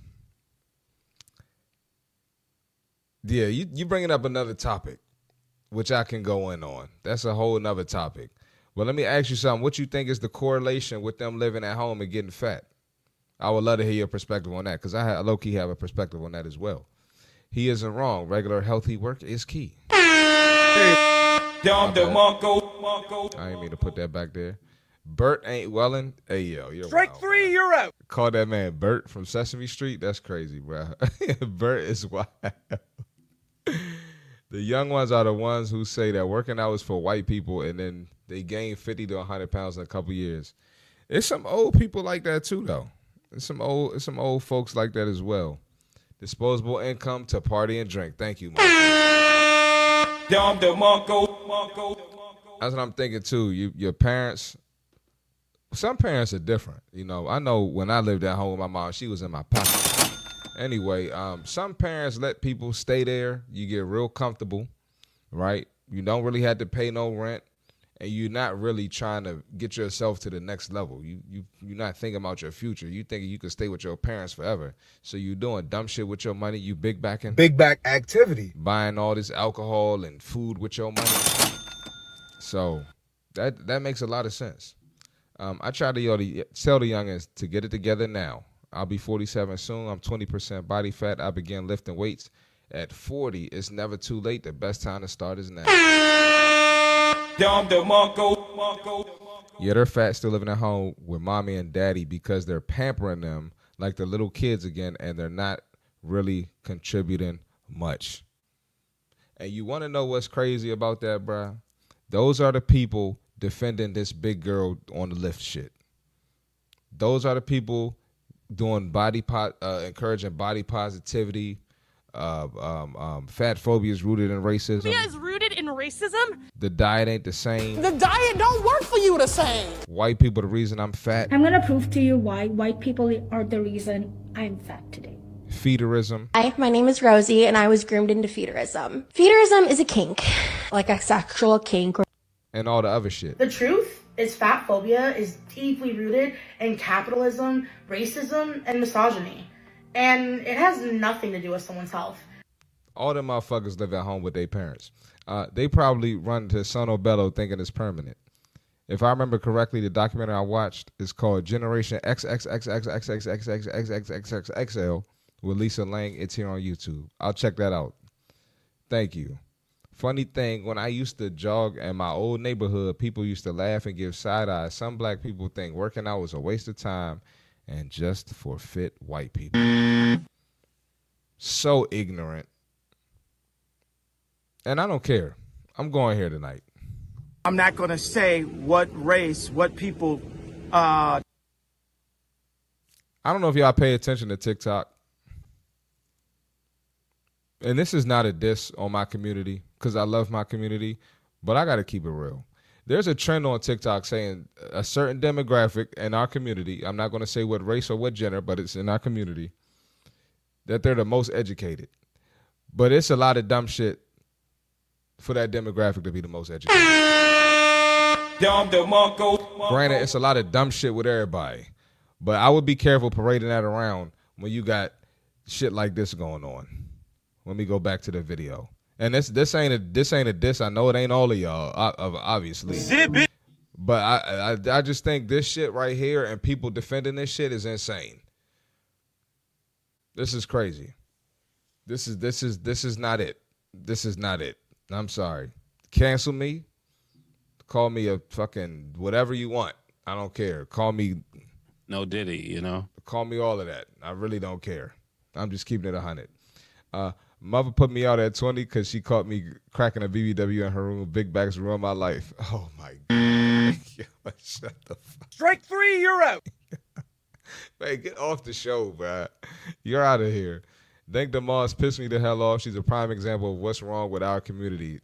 yeah, you you bringing up another topic, which I can go in on. That's a whole nother topic. But let me ask you something. What you think is the correlation with them living at home and getting fat? I would love to hear your perspective on that, because I ha- low-key have a perspective on that as well. He isn't wrong. Regular healthy work is key. I ain't mean to put that back there. Bert ain't wellin'. Hey, yo, you're Strike wild. three, you're out. Call that man Bert from Sesame Street? That's crazy, bro. Bert is wild. The young ones are the ones who say that working out is for white people, and then they gain fifty to one hundred pounds in a couple years. There's some old people like that, too, though. There's some old, there's some old folks like that as well. Disposable income to party and drink. Thank you, Marco. That's what I'm thinking too. You, your parents. Some parents are different. You know, I know when I lived at home with my mom, she was in my pocket. Anyway, um, some parents let people stay there. You get real comfortable, right? You don't really have to pay no rent. And you're not really trying to get yourself to the next level. You you you're not thinking about your future. You thinking you can stay with your parents forever. So you doing dumb shit with your money. You big backing. Big back activity. Buying all this alcohol and food with your money. So that that makes a lot of sense. Um, I try to yo, to tell the youngins to get it together now. I'll be forty-seven soon. I'm twenty percent body fat. I began lifting weights at forty. It's never too late. The best time to start is now. Yeah, they're fat, still living at home with mommy and daddy because they're pampering them like they're little kids again, and they're not really contributing much. And you want to know what's crazy about that, bruh? Those are the people defending this big girl on the lift shit. Those are the people doing body po- uh, encouraging body positivity. Uh, um, um, fat phobia is rooted in racism. Phobia is rooted in racism. The diet ain't the same. The diet don't work for you the same. White people, the reason I'm fat. I'm gonna prove to you why white people are the reason I'm fat today. Feederism. Hi, my name is Rosie, and I was groomed into feederism. Feederism is a kink, like a sexual kink. And all the other shit. The truth is fat phobia is deeply rooted in capitalism, racism, and misogyny. And it has nothing to do with someone's health. All them motherfuckers live at home with their parents. Uh, they probably run to Sono Bello thinking it's permanent. If I remember correctly, the documentary I watched is called Generation X X X X X X X X X X X X X L with Lisa Lang. It's here on YouTube. I'll check that out. Thank you. Funny thing, when I used to jog in my old neighborhood, people used to laugh and give side eyes. Some black people think working out was a waste of time and just for fit white people. So ignorant. And I don't care. I'm going here tonight. I'm not going to say what race, what people. Uh... I don't know if y'all pay attention to TikTok. And this is not a diss on my community because I love my community, but I got to keep it real. There's a trend on TikTok saying a certain demographic in our community, I'm not going to say what race or what gender, but it's in our community, that they're the most educated. But it's a lot of dumb shit for that demographic to be the most educated. Granted, it's a lot of dumb shit with everybody, but I would be careful parading that around when you got shit like this going on. Let me go back to the video. And this this ain't a this ain't a diss. I know it ain't all of y'all, obviously. Zip it. But I, I I just think this shit right here and people defending this shit is insane. This is crazy. This is this is this is not it. This is not it. I'm sorry. Cancel me. Call me a fucking whatever you want. I don't care. Call me No Diddy, you know. Call me all of that. I really don't care. I'm just keeping it a hundred. Uh Mother put me out at twenty because she caught me cracking a B B W in her room. Big bags ruined my life. Oh, my God. Yo, shut the fuck. Strike three, you're out. Man, get off the show, bro. You're out of here. Think the Moss pissed me the hell off. She's a prime example of what's wrong with our community.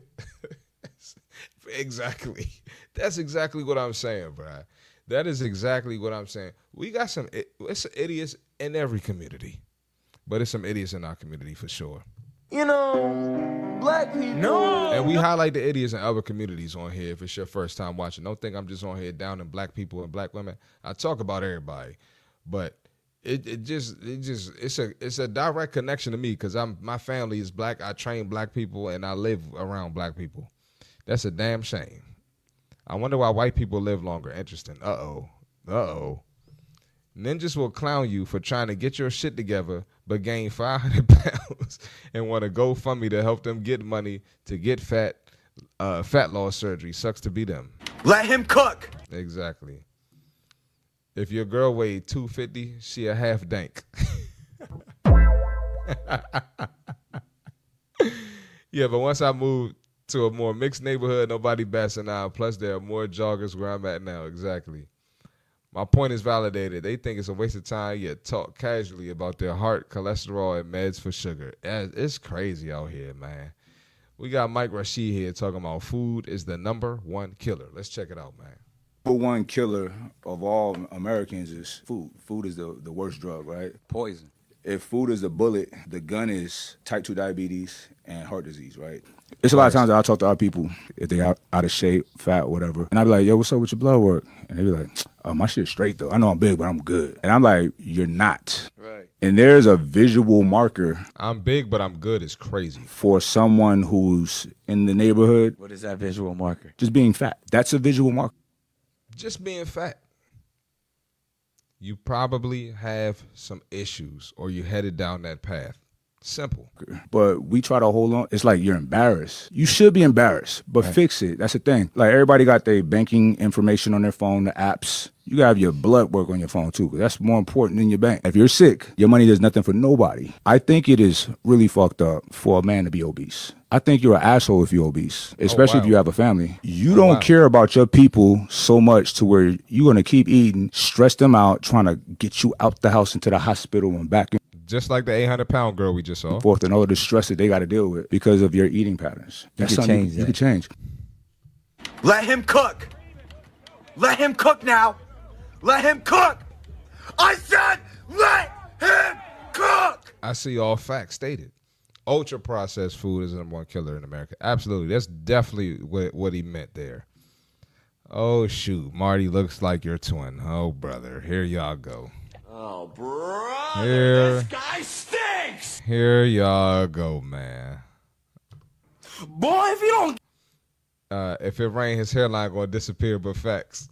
Exactly. That's exactly what I'm saying, bro. That is exactly what I'm saying. We got some it's idiots in every community. But it's some idiots in our community for sure. You know, black people. No. And we highlight the idiots in other communities on here if it's your first time watching. Don't think I'm just on here down in black people and black women. I talk about everybody. But it, it just it just it's a it's a direct connection to me because I'm my family is black. I train black people and I live around black people. That's a damn shame. I wonder why white people live longer. Interesting. Uh-oh. Uh-oh. Ninjas will clown you for trying to get your shit together but gain five hundred pounds and want to GoFundMe to help them get money to get fat. Uh, fat loss surgery. Sucks to be them. Let him cook. Exactly. If your girl weighed two fifty, she a half dank. Yeah, but once I moved to a more mixed neighborhood, nobody bats an eye. Plus, there are more joggers where I'm at now. Exactly. My point is validated. They think it's a waste of time, yet talk casually about their heart, cholesterol, and meds for sugar. It's crazy out here, man. We got Mike Rashid here talking about food is the number one killer. Let's check it out, man. Number one killer of all Americans is food. Food is the, the worst drug, right? Poison. If food is the bullet, the gun is type two diabetes and heart disease, right? It's a lot of times that I talk to our people, if they out, out of shape, fat, whatever. And I be like, yo, what's up with your blood work? And they be like, oh, my shit's straight, though. I know I'm big, but I'm good. And I'm like, you're not. Right. And there's a visual marker. I'm big, but I'm good is crazy. For someone who's in the neighborhood. What is that visual marker? Just being fat. That's a visual marker. Just being fat. You probably have some issues or you headed down that path. Simple. But we try to hold on. It's like you're embarrassed. You should be embarrassed, but right. fix it. That's the thing. Like everybody got their banking information on their phone, the apps. You gotta have your blood work on your phone too, because that's more important than your bank. If you're sick, your money does nothing for nobody. I think it is really fucked up for a man to be obese. I think you're an asshole if you're obese, especially oh, wow. if you have a family. You oh, don't wow. care about your people so much to where you're gonna keep eating, stress them out, trying to get you out the house into the hospital and back in. Just like the eight hundred pound girl we just saw. Forth and all the stress that they got to deal with because of your eating patterns. You That's can something change you, that. you can change. Let him cook. Let him cook now. Let him cook. I said let him cook. I see all facts stated. Ultra processed food is the number one killer in America. Absolutely. That's definitely what, what he meant there. Oh, shoot. Marty looks like your twin. Oh, brother. Here y'all go. Oh, brother, Here, this guy stinks! Here y'all go, man. Boy, if you don't... Uh, if it rain, his hairline gonna disappear, but facts.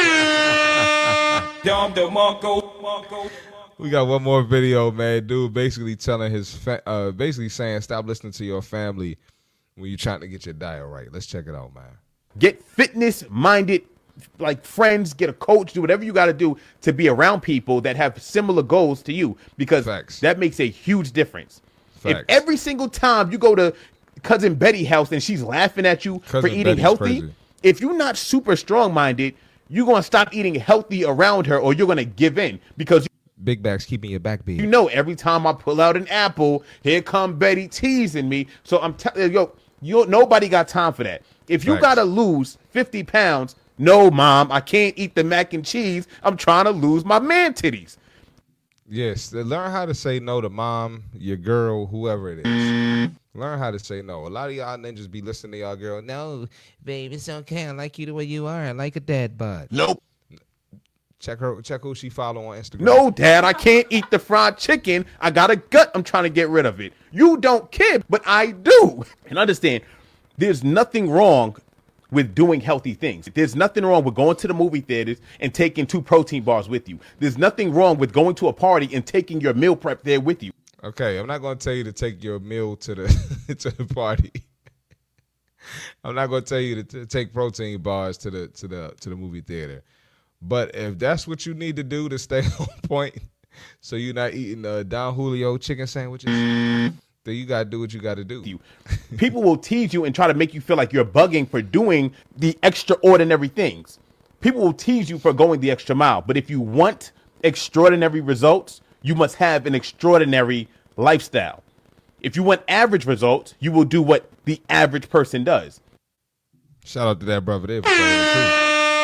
We got one more video, man. Dude basically telling his, fa- uh, basically saying, stop listening to your family when you're trying to get your diet right. Let's check it out, man. Get fitness-minded, like friends, get a coach, do whatever you got to do to be around people that have similar goals to you, because Facts. That makes a huge difference. Facts. If every single time you go to Cousin Betty's house and she's laughing at you Cousin for eating Betty's healthy, crazy. If you're not super strong-minded, you're going to stop eating healthy around her, or you're going to give in because you Big bags keeping your back beat. You know, every time I pull out an apple, here come Betty teasing me. So I'm telling you, yo, nobody got time for that. If you got to lose fifty pounds, no, Mom, I can't eat the mac and cheese. I'm trying to lose my man titties. Yes, learn how to say no to mom, your girl, whoever it is. Learn how to say no. A lot of y'all ninjas be listening to y'all girl. No, babe, it's okay. I like you the way you are. I like a dad bod. Nope. Check her. Check who she follow on Instagram. No, Dad, I can't eat the fried chicken. I got a gut. I'm trying to get rid of it. You don't care, but I do. And understand, there's nothing wrong with doing healthy things. There's nothing wrong with going to the movie theaters and taking two protein bars with you. There's nothing wrong with going to a party and taking your meal prep there with you. Okay, I'm not going to tell you to take your meal to the to the party. I'm not going to tell you to t- take protein bars to the to the to the movie theater. But if that's what you need to do to stay on point, so you're not eating uh, Don Julio chicken sandwiches, then you got to do what you got to do. People will tease you and try to make you feel like you're bugging for doing the extraordinary things. People will tease you for going the extra mile. But if you want extraordinary results, you must have an extraordinary lifestyle. If you want average results, you will do what the average person does. Shout out to that brother there for telling the truth.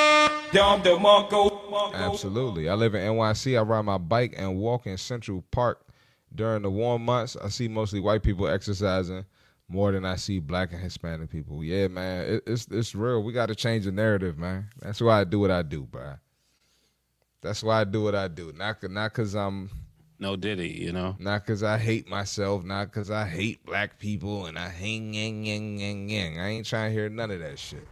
Absolutely. I live in N Y C. I ride my bike and walk in Central Park during the warm months. I see mostly white people exercising more than I see black and Hispanic people. Yeah, man, it, it's it's real. We got to change the narrative, man. That's why I do what I do, bro. That's why I do what I do. Not not because I'm no Diddy, you know. Not because I hate myself. Not because I hate black people and I hang yang yang yang yang. I ain't trying to hear none of that shit.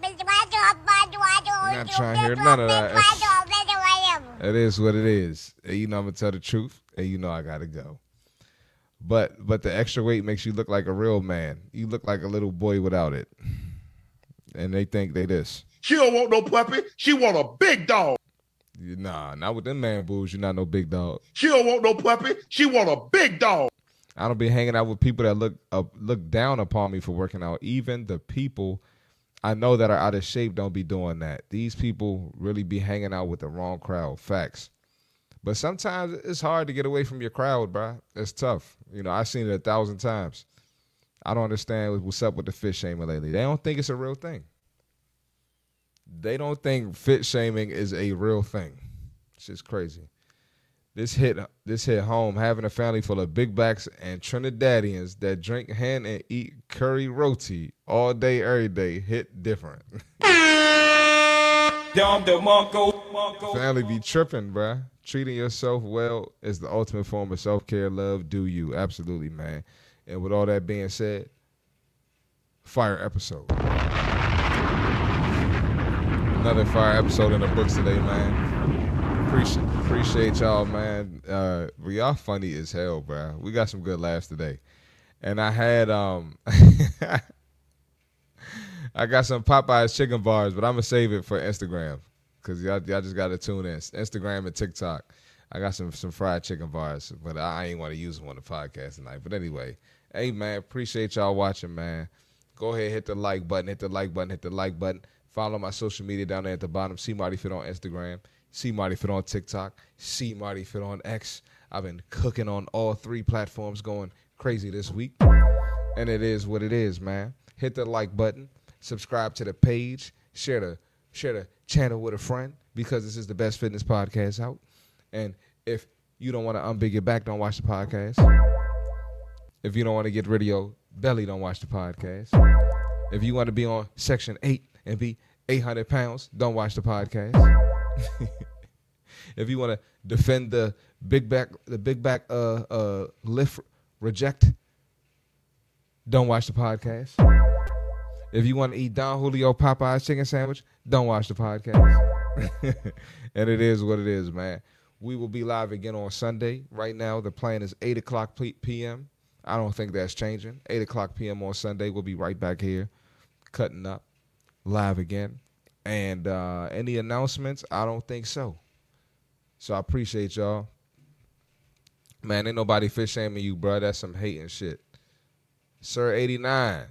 I'm not trying to hear none of that. It is what it is. And you know I'm gonna tell the truth, and you know I gotta go. But but the extra weight makes you look like a real man. You look like a little boy without it, and they think they this. She don't want no puppy. She want a big dog. Nah, not with them man boobs. You're not no big dog. She don't want no puppy. She want a big dog. I don't be hanging out with people that look uh, look down upon me for working out. Even the people I know that are out of shape don't be doing that. These people really be hanging out with the wrong crowd. Facts. But sometimes it's hard to get away from your crowd, bro. It's tough. You know, I've seen it a thousand times. I don't understand what's up with the fit shaming lately. They don't think it's a real thing. They don't think fit shaming is a real thing. It's just crazy. This hit this hit home. Having a family full of big blacks and Trinidadians that drink hen and eat curry roti all day, every day hit different. Family be tripping, bruh. Treating yourself well is the ultimate form of self-care. Love, do you. Absolutely, man. And with all that being said, fire episode. Another fire episode in the books today, man. Appreciate, appreciate y'all, man. Uh, we are funny as hell, bro. We got some good laughs today. And I had, um, I got some Popeyes chicken bars, but I'm going to save it for Instagram because y'all, y'all just got to tune in. Instagram and TikTok. I got some, some fried chicken bars, but I ain't want to use them on the podcast tonight. But anyway, hey, man, appreciate y'all watching, man. Go ahead, hit the like button, hit the like button, hit the like button. Follow my social media down there at the bottom. See Marty Fit on Instagram. See Marty Fit on TikTok. See Marty Fit on X. I've been cooking on all three platforms, going crazy this week. And it is what it is, man. Hit the like button. Subscribe to the page. Share the share the channel with a friend because this is the best fitness podcast out. And if you don't want to unbig your back, don't watch the podcast. If you don't want to get rid of your belly, don't watch the podcast. If you want to be on Section eight and be eight hundred pounds, don't watch the podcast. If you want to defend the big back, the big back uh, uh, lift reject, don't watch the podcast. If you want to eat Don Julio Popeyes chicken sandwich, don't watch the podcast. And it is what it is, man. We will be live again on Sunday. Right now, the plan is eight o'clock p.m. I don't think that's changing. eight o'clock p.m. on Sunday. We'll be right back here, cutting up, live again. And uh, any announcements? I don't think so. So I appreciate y'all. Man, ain't nobody fish shaming you, bro. That's some hating shit. Sir eighty-nine.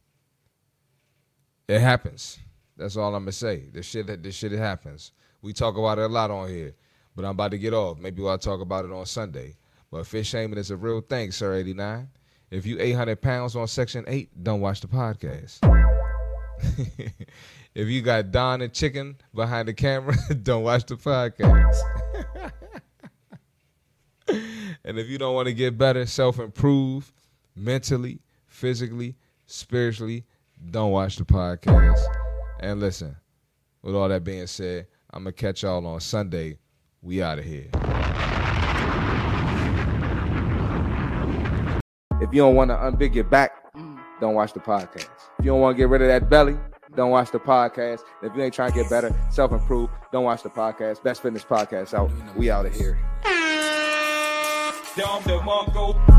It happens. That's all I'm going to say. This shit, this shit happens. We talk about it a lot on here. But I'm about to get off. Maybe we'll talk about it on Sunday. But fish shaming is a real thing, Sir eighty-nine. If you eight hundred pounds on Section eight, don't watch the podcast. If you got Don and Chicken behind the camera, don't watch the podcast. And if you don't want to get better, self-improve mentally, physically, spiritually, don't watch the podcast. And listen, with all that being said, I'm going to catch y'all on Sunday. We out of here. If you don't want to unbig your back, don't watch the podcast. If you don't want to get rid of that belly, don't watch the podcast. If you ain't trying to get better, self-improve, don't watch the podcast. Best Fitness Podcast out. We out of here. Down the Mongo.